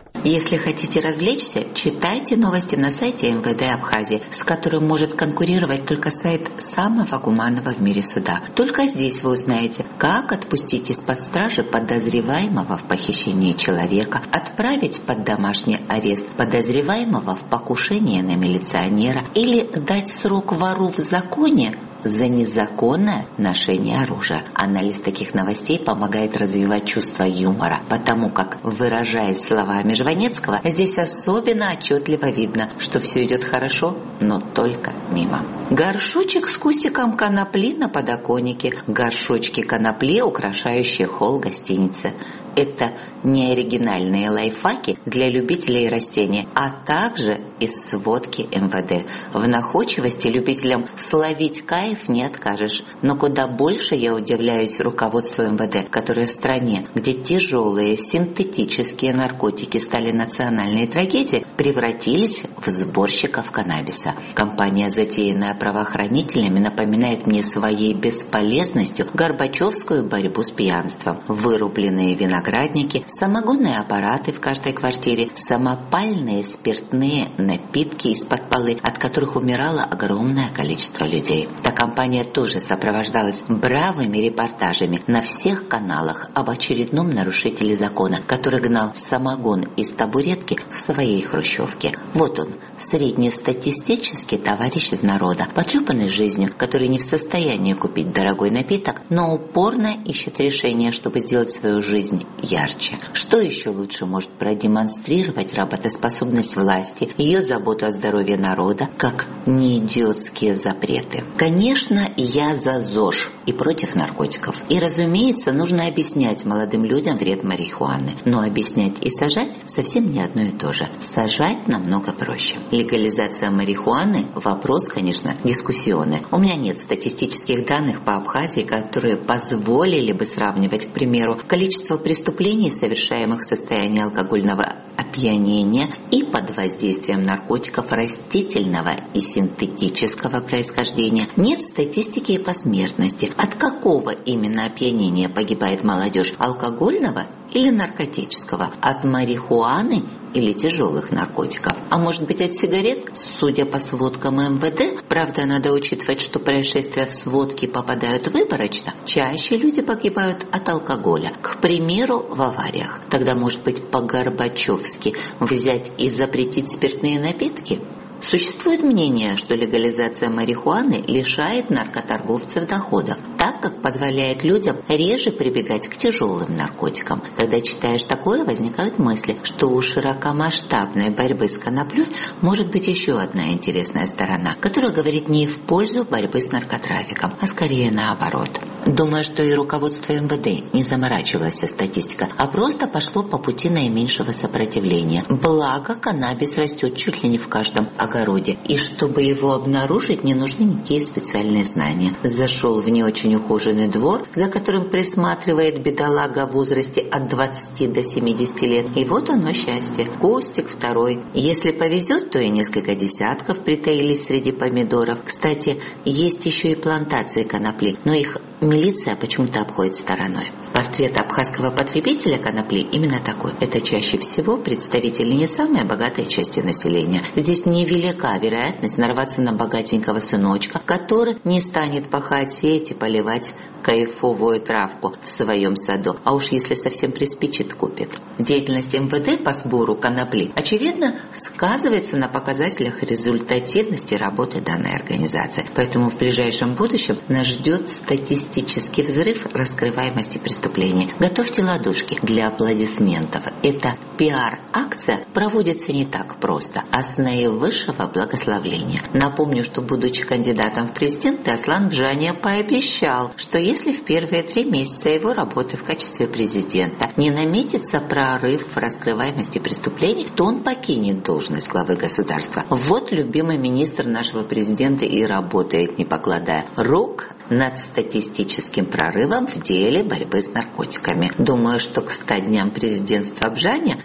Speaker 18: Если хотите развлечься, читайте новости на сайте МВД Абхазии, с которым может конкурировать только сайт самого гуманного в мире суда. Только здесь вы узнаете, как отпустить из-под стражи подозреваемого в похищении человека, отправить под домашний арест подозреваемого в покушении на милиционера или дать срок вору в законе за незаконное ношение оружия. Анализ таких новостей помогает развивать чувство юмора, потому как, выражаясь словами Жванецкого, здесь особенно отчетливо видно, что все идет хорошо, но только мимо. Горшочек с кустиком конопли на подоконнике, горшочки конопли, украшающие холл гостиницы. Это не оригинальные лайфхаки для любителей растений, а также из сводки МВД. В находчивости любителям словить кайф не откажешь. Но куда больше я удивляюсь руководству МВД, которое в стране, где тяжелые синтетические наркотики стали национальной трагедией, превратились в сборщиков каннабиса. Кампания, затеянная правоохранителями, напоминает мне своей бесполезностью горбачевскую борьбу с пьянством. Вырубленные виноградники, самогонные аппараты в каждой квартире, самопальные спиртные напитки из-под полы, от которых умирало огромное количество людей. Та кампания тоже сопровождалась бравыми репортажами на всех каналах об очередном нарушителе закона, который гнал самогон из табуретки в своей хрущевке. Вот он, среднестатистический товарищ из народа, потрепанный жизнью, который не в состоянии купить дорогой напиток, но упорно ищет решение, чтобы сделать свою жизнь ярче. Что еще лучше может продемонстрировать работоспособность власти, ее заботу о здоровье народа, как неидиотские запреты? Конечно, я за ЗОЖ и против наркотиков. И, разумеется, нужно объяснять молодым людям вред марихуаны. Но объяснять и сажать совсем не одно и то же. Сажать намного проще. Легализация марихуаны – вопрос, конечно, дискуссионный. У меня нет статистических данных по Абхазии, которые позволили бы сравнивать, к примеру, количество преступлений, совершаемых в состоянии алкогольного опьянения и под воздействием наркотиков растительного и синтетического происхождения. Нет статистики и по смертности. От какого именно опьянения погибает молодежь? Алкогольного или наркотического? От марихуаны или тяжелых наркотиков? А может быть, от сигарет? Судя по сводкам МВД, правда, надо учитывать, что происшествия в сводки попадают выборочно. Чаще люди погибают от алкоголя. К примеру, в авариях. Тогда, может быть, по-горбачевски взять и запретить спиртные напитки? Существует мнение, что легализация марихуаны лишает наркоторговцев доходов, так как позволяет людям реже прибегать к тяжелым наркотикам. Когда читаешь такое, возникают мысли, что у широкомасштабной борьбы с коноплей может быть еще одна интересная сторона, которая говорит не в пользу борьбы с наркотрафиком, а скорее наоборот. Думаю, что и руководство МВД не заморачивалось со статистикой, а просто пошло по пути наименьшего сопротивления. Благо, каннабис растет чуть ли не в каждом огороде, и чтобы его обнаружить, не нужны никакие специальные знания. Зашел в не очень ухоженный двор, за которым присматривает бедолага в возрасте от 20 до 70 лет, и вот оно счастье. Кустик второй. Если повезет, то и несколько десятков притаились среди помидоров. Кстати, есть еще и плантации конопли, но их милиция почему-то обходит стороной. Портрет абхазского потребителя конопли именно такой. Это чаще всего представители не самой богатой части населения. Здесь невелика вероятность нарваться на богатенького сыночка, который не станет пахать, сеять и поливать кайфовую травку в своем саду, а уж если совсем приспичит, купит. Деятельность МВД по сбору конопли, очевидно, сказывается на показателях результативности работы данной организации. Поэтому в ближайшем будущем нас ждет статистический взрыв раскрываемости преступлений. Готовьте ладошки для аплодисментов. Эта пиар-акция проводится не так просто, а с наивысшего благословления. Напомню, что, будучи кандидатом в президенты, Аслан Бжания пообещал, что если в первые 3 месяца его работы в качестве президента не наметится прорыв в раскрываемости преступлений, то он покинет должность главы государства. Вот любимый министр нашего президента и работает, не покладая рук, над статистическим прорывом в деле борьбы с наркотиками. Думаю, что к 100 дням президентства Бжания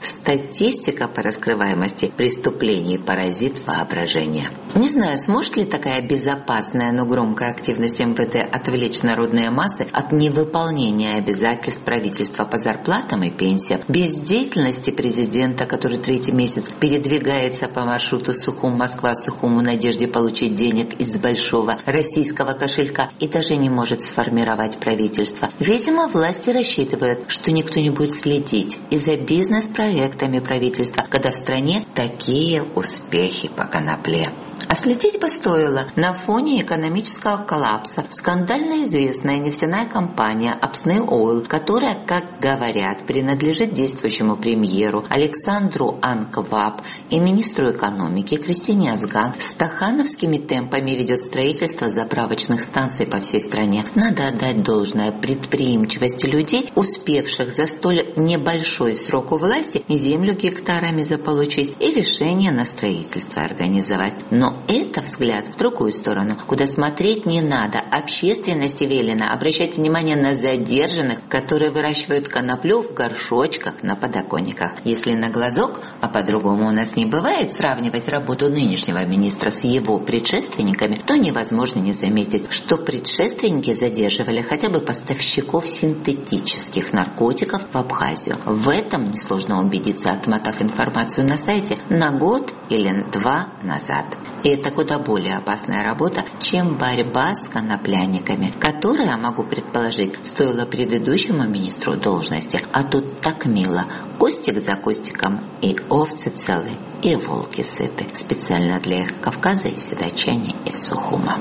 Speaker 18: Статистика по раскрываемости преступлений поразит воображение. Не знаю, сможет ли такая безопасная, но громкая активность МВД отвлечь народные массы от невыполнения обязательств правительства по зарплатам и пенсиям, бездеятельности президента, который третий месяц передвигается по маршруту Сухум-Москва-Сухум в надежде получить денег из большого российского кошелька и даже не может сформировать правительство. Видимо, власти рассчитывают, что никто не будет следить и за бизнес-проектами правительства, когда в стране такие успехи по конопле. А следить бы стоило на фоне экономического коллапса. Скандально известная нефтяная компания Апсней Ойл, которая, как говорят, принадлежит действующему премьеру Александру Анкваб и министру экономики Кристине Азган, стахановскими темпами ведет строительство заправочных станций по всей стране. Надо отдать должное предприимчивости людей, успевших за столь небольшой срок у власти землю гектарами заполучить и решение на строительство организовать. Но это взгляд в другую сторону, куда смотреть не надо. Общественности велено обращать внимание на задержанных, которые выращивают коноплю в горшочках на подоконниках. Если на глазок, а по-другому у нас не бывает, сравнивать работу нынешнего министра с его предшественниками, то невозможно не заметить, что предшественники задерживали хотя бы поставщиков синтетических наркотиков в Абхазию. В этом несложно убедиться, отмотав информацию на сайте на год или 2 назад. И это куда более опасная работа, чем борьба с конопляниками, которая, могу предположить, стоила предыдущему министру должности. А тут так мило. Костик за костиком, и овцы целы, и волки сыты. Специально для их Кавказа и седачане из Сухума.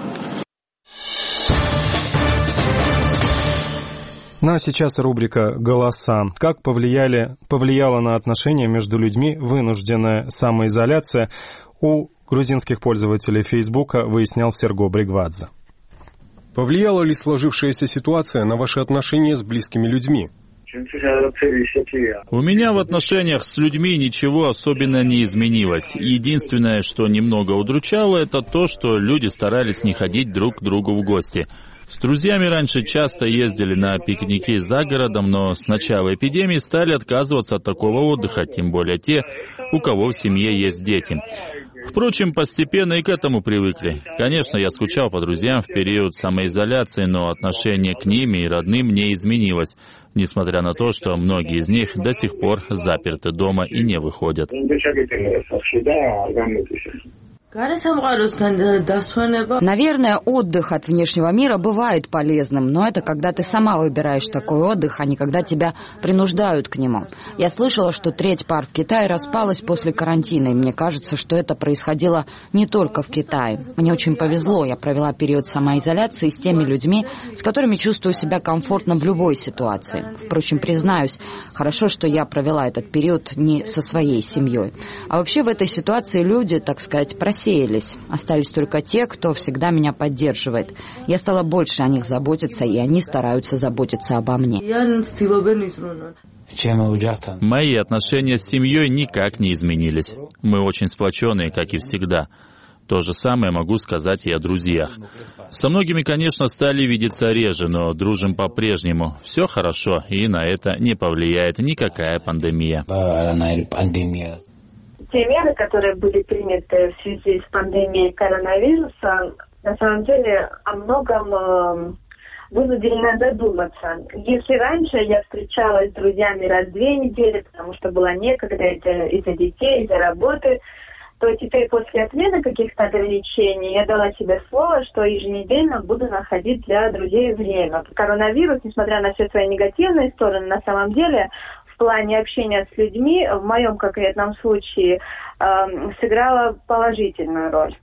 Speaker 1: Ну а сейчас рубрика «Голоса». Как повлияла на отношения между людьми вынужденная самоизоляция у грузинских пользователей Фейсбука, выяснял Серго Бригвадзе.
Speaker 6: Повлияла ли сложившаяся ситуация на ваши отношения с близкими людьми?
Speaker 19: У меня в отношениях с людьми ничего особенно не изменилось. Единственное, что немного удручало, это то, что люди старались не ходить друг к другу в гости. С друзьями раньше часто ездили на пикники за городом, но с начала эпидемии стали отказываться от такого отдыха, тем более те, у кого в семье есть дети. Впрочем, постепенно и к этому привыкли. Конечно, я скучал по друзьям в период самоизоляции, но отношение к ним и родным не изменилось, несмотря на то, что многие из них до сих пор заперты дома и не выходят.
Speaker 20: Наверное, отдых от внешнего мира бывает полезным, но это когда ты сама выбираешь такой отдых, а не когда тебя принуждают к нему. Я слышала, что треть пар в Китае распалась после карантина, и мне кажется, что это происходило не только в Китае. Мне очень повезло, я провела период самоизоляции с теми людьми, с которыми чувствую себя комфортно в любой ситуации. Впрочем, признаюсь, хорошо, что я провела этот период не со своей семьей. А вообще в этой ситуации люди, так сказать, просеялись. Остались только те, кто всегда меня поддерживает. Я стала больше о них заботиться, и они стараются заботиться обо мне.
Speaker 19: Мои отношения с семьей никак не изменились. Мы очень сплоченные, как и всегда. То же самое могу сказать и о друзьях. Со многими, конечно, стали видеться реже, но дружим по-прежнему. Все хорошо, и на это не повлияет никакая пандемия.
Speaker 21: Те меры, которые были приняты в связи с пандемией коронавируса, на самом деле о многом вынудили нас задуматься. Если раньше я встречалась с друзьями раз в 2 недели, потому что было некогда из-за детей, из-за работы, то теперь после отмены каких-то ограничений я дала себе слово, что еженедельно буду находить для друзей время. Коронавирус, несмотря на все свои негативные стороны, на самом деле в плане общения с людьми, в моем конкретном случае, сыграла положительную роль.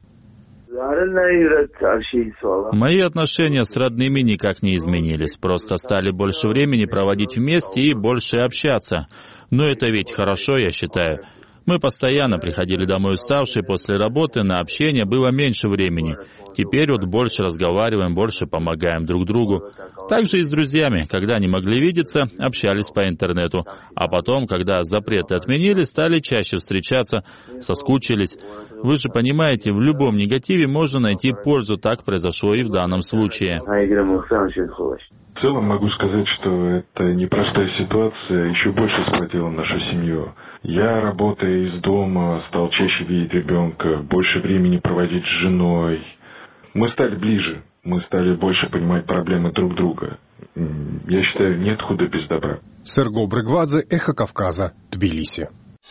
Speaker 19: Мои отношения с родными никак не изменились. Просто стали больше времени проводить вместе и больше общаться. Но это ведь хорошо, я считаю. Мы постоянно приходили домой уставшие после работы, на общение было меньше времени. Теперь вот больше разговариваем, больше помогаем друг другу. Также и с друзьями, когда не могли видеться, общались по интернету. А потом, когда запреты отменили, стали чаще встречаться, соскучились. Вы же понимаете, в любом негативе можно найти пользу, так произошло и в данном случае.
Speaker 4: В целом могу сказать, что эта непростая ситуация еще больше сплотила нашу семью. Я, работая из дома, стал чаще видеть ребенка, больше времени проводить с женой. Мы стали ближе, мы стали больше понимать проблемы друг друга. Я считаю, нет худа без добра.
Speaker 1: Серго Брыгвадзе, Эхо Кавказа, Тбилиси.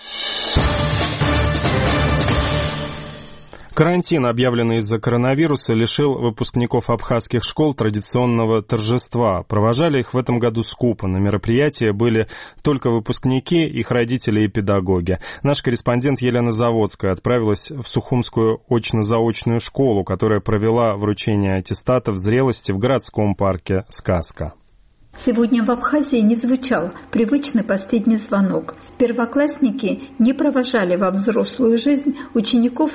Speaker 1: Карантин, объявленный из-за коронавируса, лишил выпускников абхазских школ традиционного торжества. Провожали их в этом году скупо. На мероприятии были только выпускники, их родители и педагоги. Наш корреспондент Елена Заводская отправилась в Сухумскую очно-заочную школу, которая провела вручение аттестатов зрелости в городском парке «Сказка».
Speaker 22: Сегодня в Абхазии не звучал привычный последний звонок. Первоклассники не провожали во взрослую жизнь учеников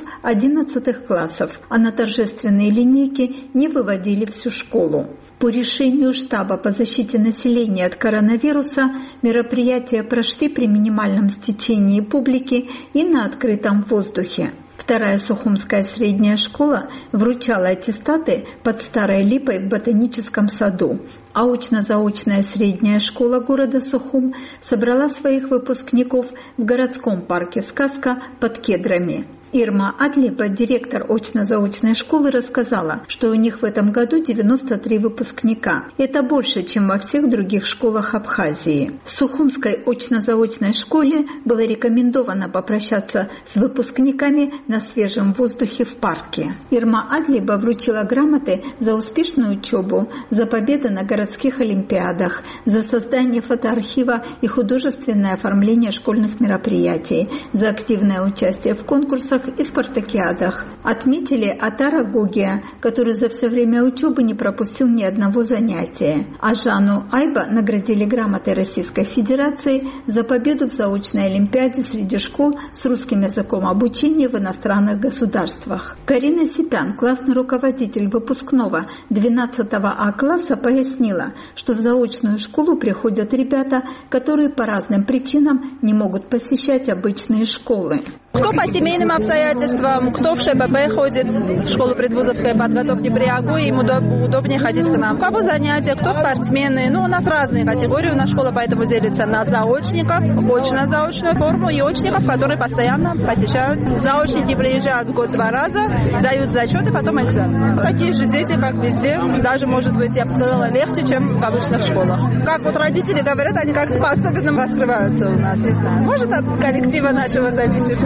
Speaker 22: 11 классов, а на торжественные линейки не выводили всю школу. По решению штаба по защите населения от коронавируса мероприятия прошли при минимальном стечении публики и на открытом воздухе. Вторая Сухумская средняя школа вручала аттестаты под Старой Липой в Ботаническом саду. А очно-заочная средняя школа города Сухум собрала своих выпускников в городском парке «Сказка» под Кедрами. Ирма Адлиба, директор очно-заочной школы, рассказала, что у них в этом году 93 выпускника. Это больше, чем во всех других школах Абхазии. В Сухумской очно-заочной школе было рекомендовано попрощаться с выпускниками на свежем воздухе в парке. Ирма Адлиба вручила грамоты за успешную учебу, за победы на городских олимпиадах, за создание фотоархива и художественное оформление школьных мероприятий, за активное участие в конкурсах и спартакиадах. Отметили Атара Гогия, который за все время учебы не пропустил ни одного занятия. А Жанну Айба наградили грамотой Российской Федерации за победу в заочной олимпиаде среди школ с русским языком обучения в иностранных государствах. Карина Сипян, классный руководитель выпускного 12 А класса, пояснила, что в заочную школу приходят ребята, которые по разным причинам не могут посещать обычные школы.
Speaker 23: Кто по семейным обстоятельствам, кто в ШПП ходит, в школу предвузовской подготовки при АГУ, ему удобнее ходить к нам. У кого занятия, кто спортсмены. У нас разные категории, у нас школа поэтому делится на заочников, очно-заочную форму и очников, которые постоянно посещают. Заочники приезжают в год 2 раза, сдают зачеты, потом экзамены. Такие же дети, как везде, даже, может быть, я бы сказала, легче, чем в обычных школах. Как вот родители говорят, они как-то по-особенному раскрываются у нас, не знаю. Может, от коллектива нашего зависит.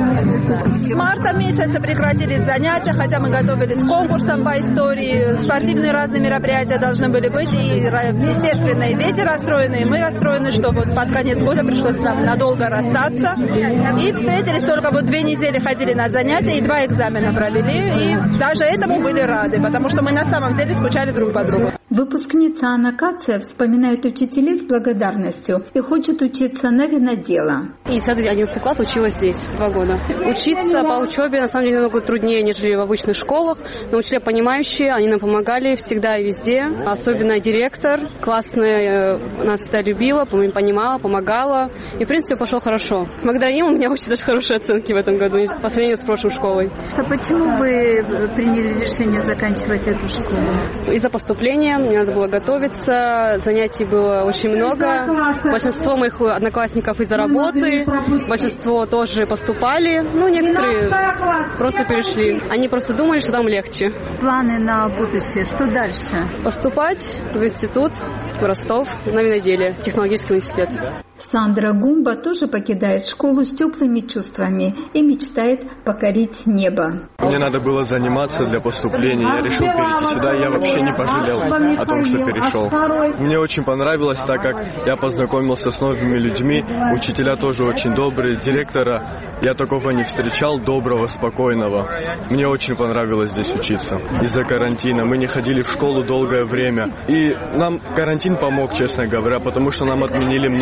Speaker 23: С марта месяца прекратились занятия, хотя мы готовились к конкурсам по истории, спортивные разные мероприятия должны были быть, и, естественно, и дети расстроены, и мы расстроены, что вот под конец года пришлось нам надолго расстаться, и встретились только вот 2 недели ходили на занятия, и 2 экзамена провели, и даже этому были рады, потому что мы на самом деле скучали друг по другу.
Speaker 22: Выпускница Анна Кация вспоминает учителей с благодарностью и хочет учиться на винодела.
Speaker 24: И 11 класс училась здесь 2 года. Учиться по учебе на самом деле намного труднее, нежели в обычных школах. Но учителя понимающие, они нам помогали всегда и везде. Особенно директор классная нас всегда любила, понимала, помогала. И в принципе пошло хорошо. Благодаря ним у меня очень даже хорошие оценки в этом году по сравнению с прошлой школой.
Speaker 22: А почему вы приняли решение заканчивать эту школу?
Speaker 24: Из-за поступления. Мне надо было готовиться, занятий было очень много. Большинство моих одноклассников из-за работы, большинство тоже поступали, некоторые просто перешли. Они просто думали, что там легче.
Speaker 22: Планы на будущее, что дальше?
Speaker 24: Поступать в институт, в Ростов, на виноделие, технологический университет.
Speaker 22: Сандра Гумба тоже покидает школу с теплыми чувствами и мечтает покорить небо.
Speaker 25: Мне надо было заниматься для поступления. Я решил перейти сюда, и я вообще не пожалел о том, что перешел. Мне очень понравилось, так как я познакомился с новыми людьми. Учителя тоже очень добрые. Директора я такого не встречал, доброго, спокойного. Мне очень понравилось здесь учиться. Из-за карантина мы не ходили в школу долгое время. И нам карантин помог, честно говоря, потому что нам отменили многие экзамены.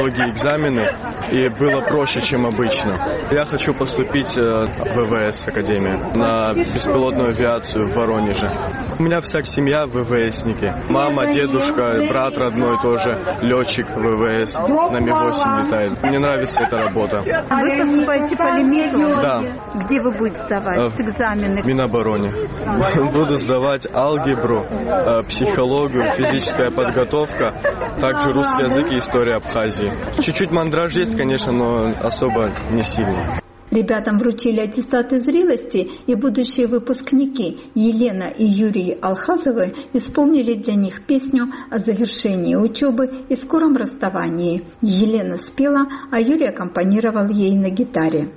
Speaker 25: экзамены, и было проще, чем обычно. Я хочу поступить в ВВС Академию на беспилотную авиацию в Воронеже. У меня вся семья ВВСники. Мама, дедушка, брат родной тоже летчик ВВС, на Ми-8 летает. Мне нравится эта работа.
Speaker 22: Вы поступаете по лимиту?
Speaker 25: Да.
Speaker 22: Где вы будете сдавать экзамены?
Speaker 25: В Минобороне. Буду сдавать алгебру, психологию, физическая подготовка, также русский язык и история Абхазии. Чуть-чуть мандраж есть, конечно, но особо не сильный.
Speaker 22: Ребятам вручили аттестаты зрелости, и будущие выпускники Елена и Юрий Алхазовы исполнили для них песню о завершении учебы и скором расставании. Елена спела, а Юрий аккомпанировал ей на гитаре.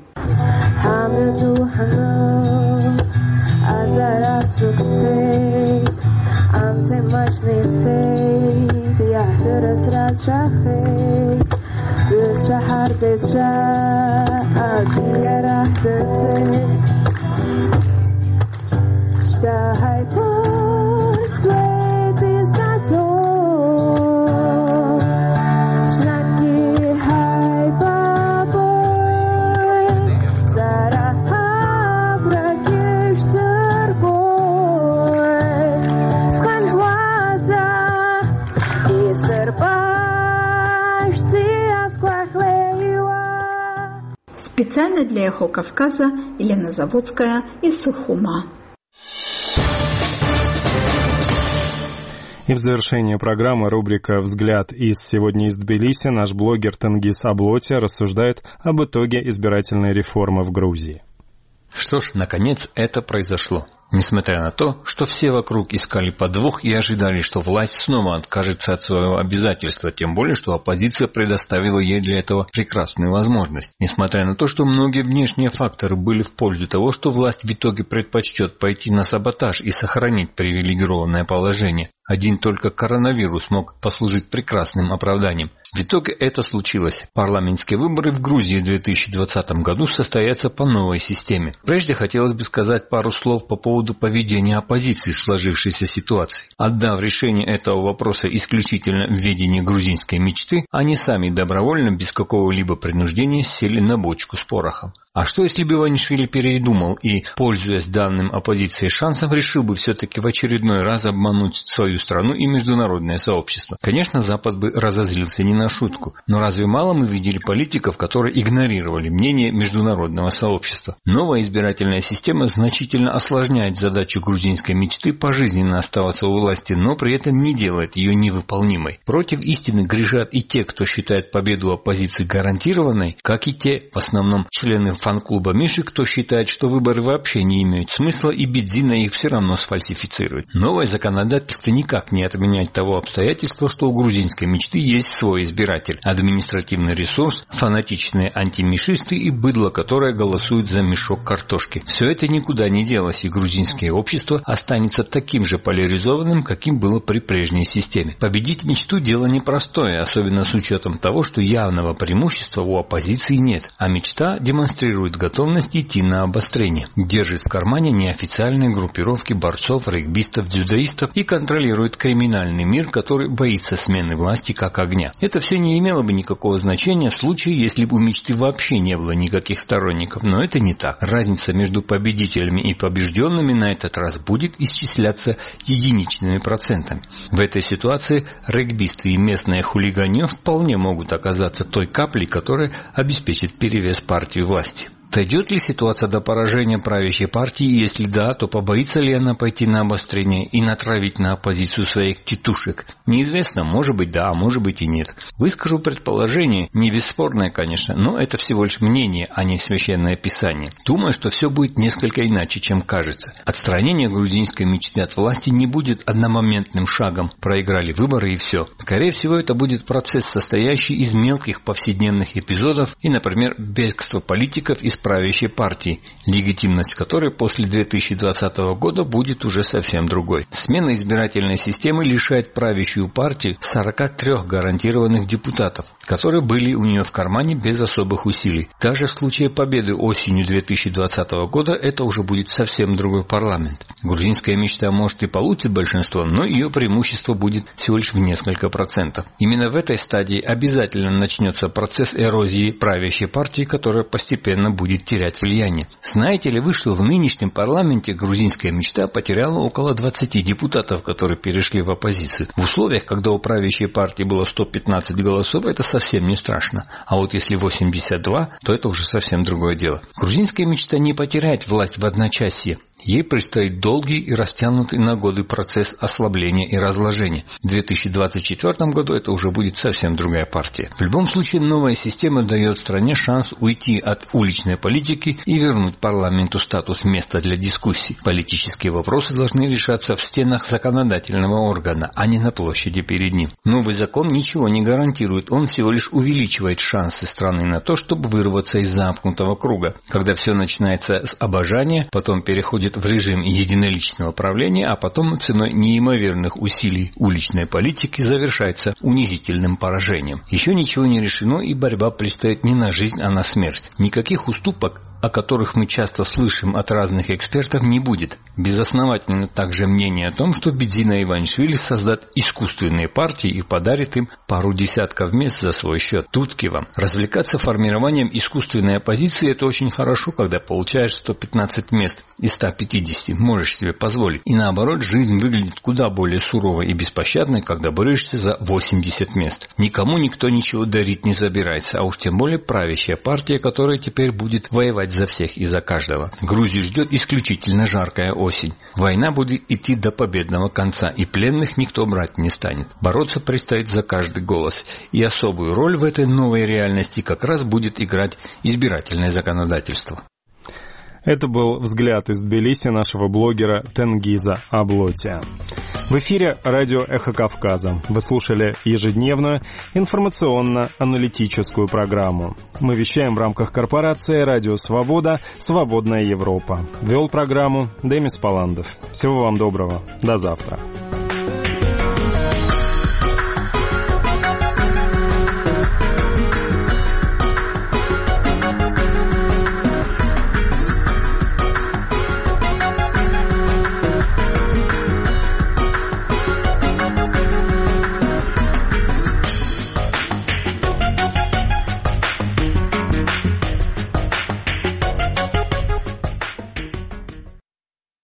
Speaker 22: Специально для «Эхо Кавказа» Елена Заводская из Сухума.
Speaker 1: И в завершение программы рубрика «Взгляд из сегодня из Тбилиси» наш блогер Тенгиз Аблоти рассуждает об итоге избирательной реформы в Грузии.
Speaker 5: Что ж, наконец это произошло. Несмотря на то, что все вокруг искали подвох и ожидали, что власть снова откажется от своего обязательства, тем более, что оппозиция предоставила ей для этого прекрасную возможность. Несмотря на то, что многие внешние факторы были в пользу того, что власть в итоге предпочтет пойти на саботаж и сохранить привилегированное положение, один только коронавирус мог послужить прекрасным оправданием. В итоге это случилось. Парламентские выборы в Грузии в 2020 году состоятся по новой системе. Прежде хотелось бы сказать пару слов по поводу поведения оппозиции в сложившейся ситуации. Отдав решение этого вопроса исключительно в ведение грузинской мечты, они сами добровольно, без какого-либо принуждения, сели на бочку с порохом. А что если бы Иванишвили передумал и, пользуясь данным оппозицией шансом, решил бы все-таки в очередной раз обмануть свою страну и международное сообщество? Конечно, Запад бы разозлился не на шутку, но разве мало мы видели политиков, которые игнорировали мнение международного сообщества? Новая избирательная система значительно осложняет задачу грузинской мечты пожизненно оставаться у власти, но при этом не делает ее невыполнимой. Против истины грешат и те, кто считает победу оппозиции гарантированной, как и те, в основном члены фан-клуба Миши, кто считает, что выборы вообще не имеют смысла и Бедзина их все равно сфальсифицирует. Новое законодательство никак не отменяет того обстоятельства, что у грузинской мечты есть свой избиратель, административный ресурс, фанатичные антимишисты и быдло, которое голосует за мешок картошки. Все это никуда не делось, и грузинское общество останется таким же поляризованным, каким было при прежней системе. Победить мечту дело непростое, особенно с учетом того, что явного преимущества у оппозиции нет, а мечта демонстрирует готовность идти на обострение, держит в кармане неофициальные группировки борцов, регбистов, дзюдоистов и контролирует криминальный мир, который боится смены власти как огня. Это все не имело бы никакого значения в случае, если бы у мечты вообще не было никаких сторонников, но это не так. Разница между победителями и побежденными на этот раз будет исчисляться единичными процентами. В этой ситуации регбисты и местные хулиганье вполне могут оказаться той каплей, которая обеспечит перевес партии власти. Дойдет ли ситуация до поражения правящей партии, если да, то побоится ли она пойти на обострение и натравить на оппозицию своих тетушек? Неизвестно, может быть да, а может быть и нет. Выскажу предположение, не бесспорное, конечно, но это всего лишь мнение, а не священное писание. Думаю, что все будет несколько иначе, чем кажется. Отстранение грузинской мечты от власти не будет одномоментным шагом. Проиграли выборы и все. Скорее всего, это будет процесс, состоящий из мелких повседневных эпизодов и, например, бегство политиков из правящей партии, легитимность которой после 2020 года будет уже совсем другой. Смена избирательной системы лишает правящую партию 43 гарантированных депутатов, которые были у нее в кармане без особых усилий. Даже в случае победы осенью 2020 года это уже будет совсем другой парламент. Грузинская мечта может и получит большинство, но ее преимущество будет всего лишь в несколько процентов. Именно в этой стадии обязательно начнется процесс эрозии правящей партии, которая постепенно будет терять влияние. Знаете ли вы, что в нынешнем парламенте грузинская мечта потеряла около 20 депутатов, которые перешли в оппозицию? В условиях, когда у правящей партии было 115 голосов, это совсем не страшно. А вот если 82, то это уже совсем другое дело. Грузинская мечта не потеряет власть в одночасье. Ей предстоит долгий и растянутый на годы процесс ослабления и разложения. В 2024 году это уже будет совсем другая партия. В любом случае, новая система дает стране шанс уйти от уличной политики и вернуть парламенту статус места для дискуссий. Политические вопросы должны решаться в стенах законодательного органа, а не на площади перед ним. Новый закон ничего не гарантирует, он всего лишь увеличивает шансы страны на то, чтобы вырваться из замкнутого круга. Когда все начинается с обожания, потом переходит в режим единоличного правления, а потом ценой неимоверных усилий уличной политики завершается унизительным поражением. Еще ничего не решено, и борьба предстоит не на жизнь, а на смерть. Никаких уступок, о которых мы часто слышим от разных экспертов, не будет. Безосновательно также мнение о том, что Бедзина Иванишвили создаст искусственные партии и подарит им пару десятков мест за свой счет. Тутки вам. Развлекаться формированием искусственной оппозиции – это очень хорошо, когда получаешь 115 мест из 150, можешь себе позволить. И наоборот, жизнь выглядит куда более суровой и беспощадной, когда борешься за 80 мест. Никому никто ничего дарить не собирается, а уж тем более правящая партия, которая теперь будет воевать за всех и за каждого. Грузию ждет исключительно жаркая осень. Война будет идти до победного конца, и пленных никто брать не станет. Бороться предстоит за каждый голос. И особую роль в этой новой реальности как раз будет играть избирательное законодательство.
Speaker 1: Это был взгляд из Тбилиси нашего блогера Тенгиза Аблотия. В эфире радио «Эхо Кавказа». Вы слушали ежедневную информационно-аналитическую программу. Мы вещаем в рамках корпорации «Радио Свобода. Свободная Европа». Вел программу Демис Паландов. Всего вам доброго. До завтра.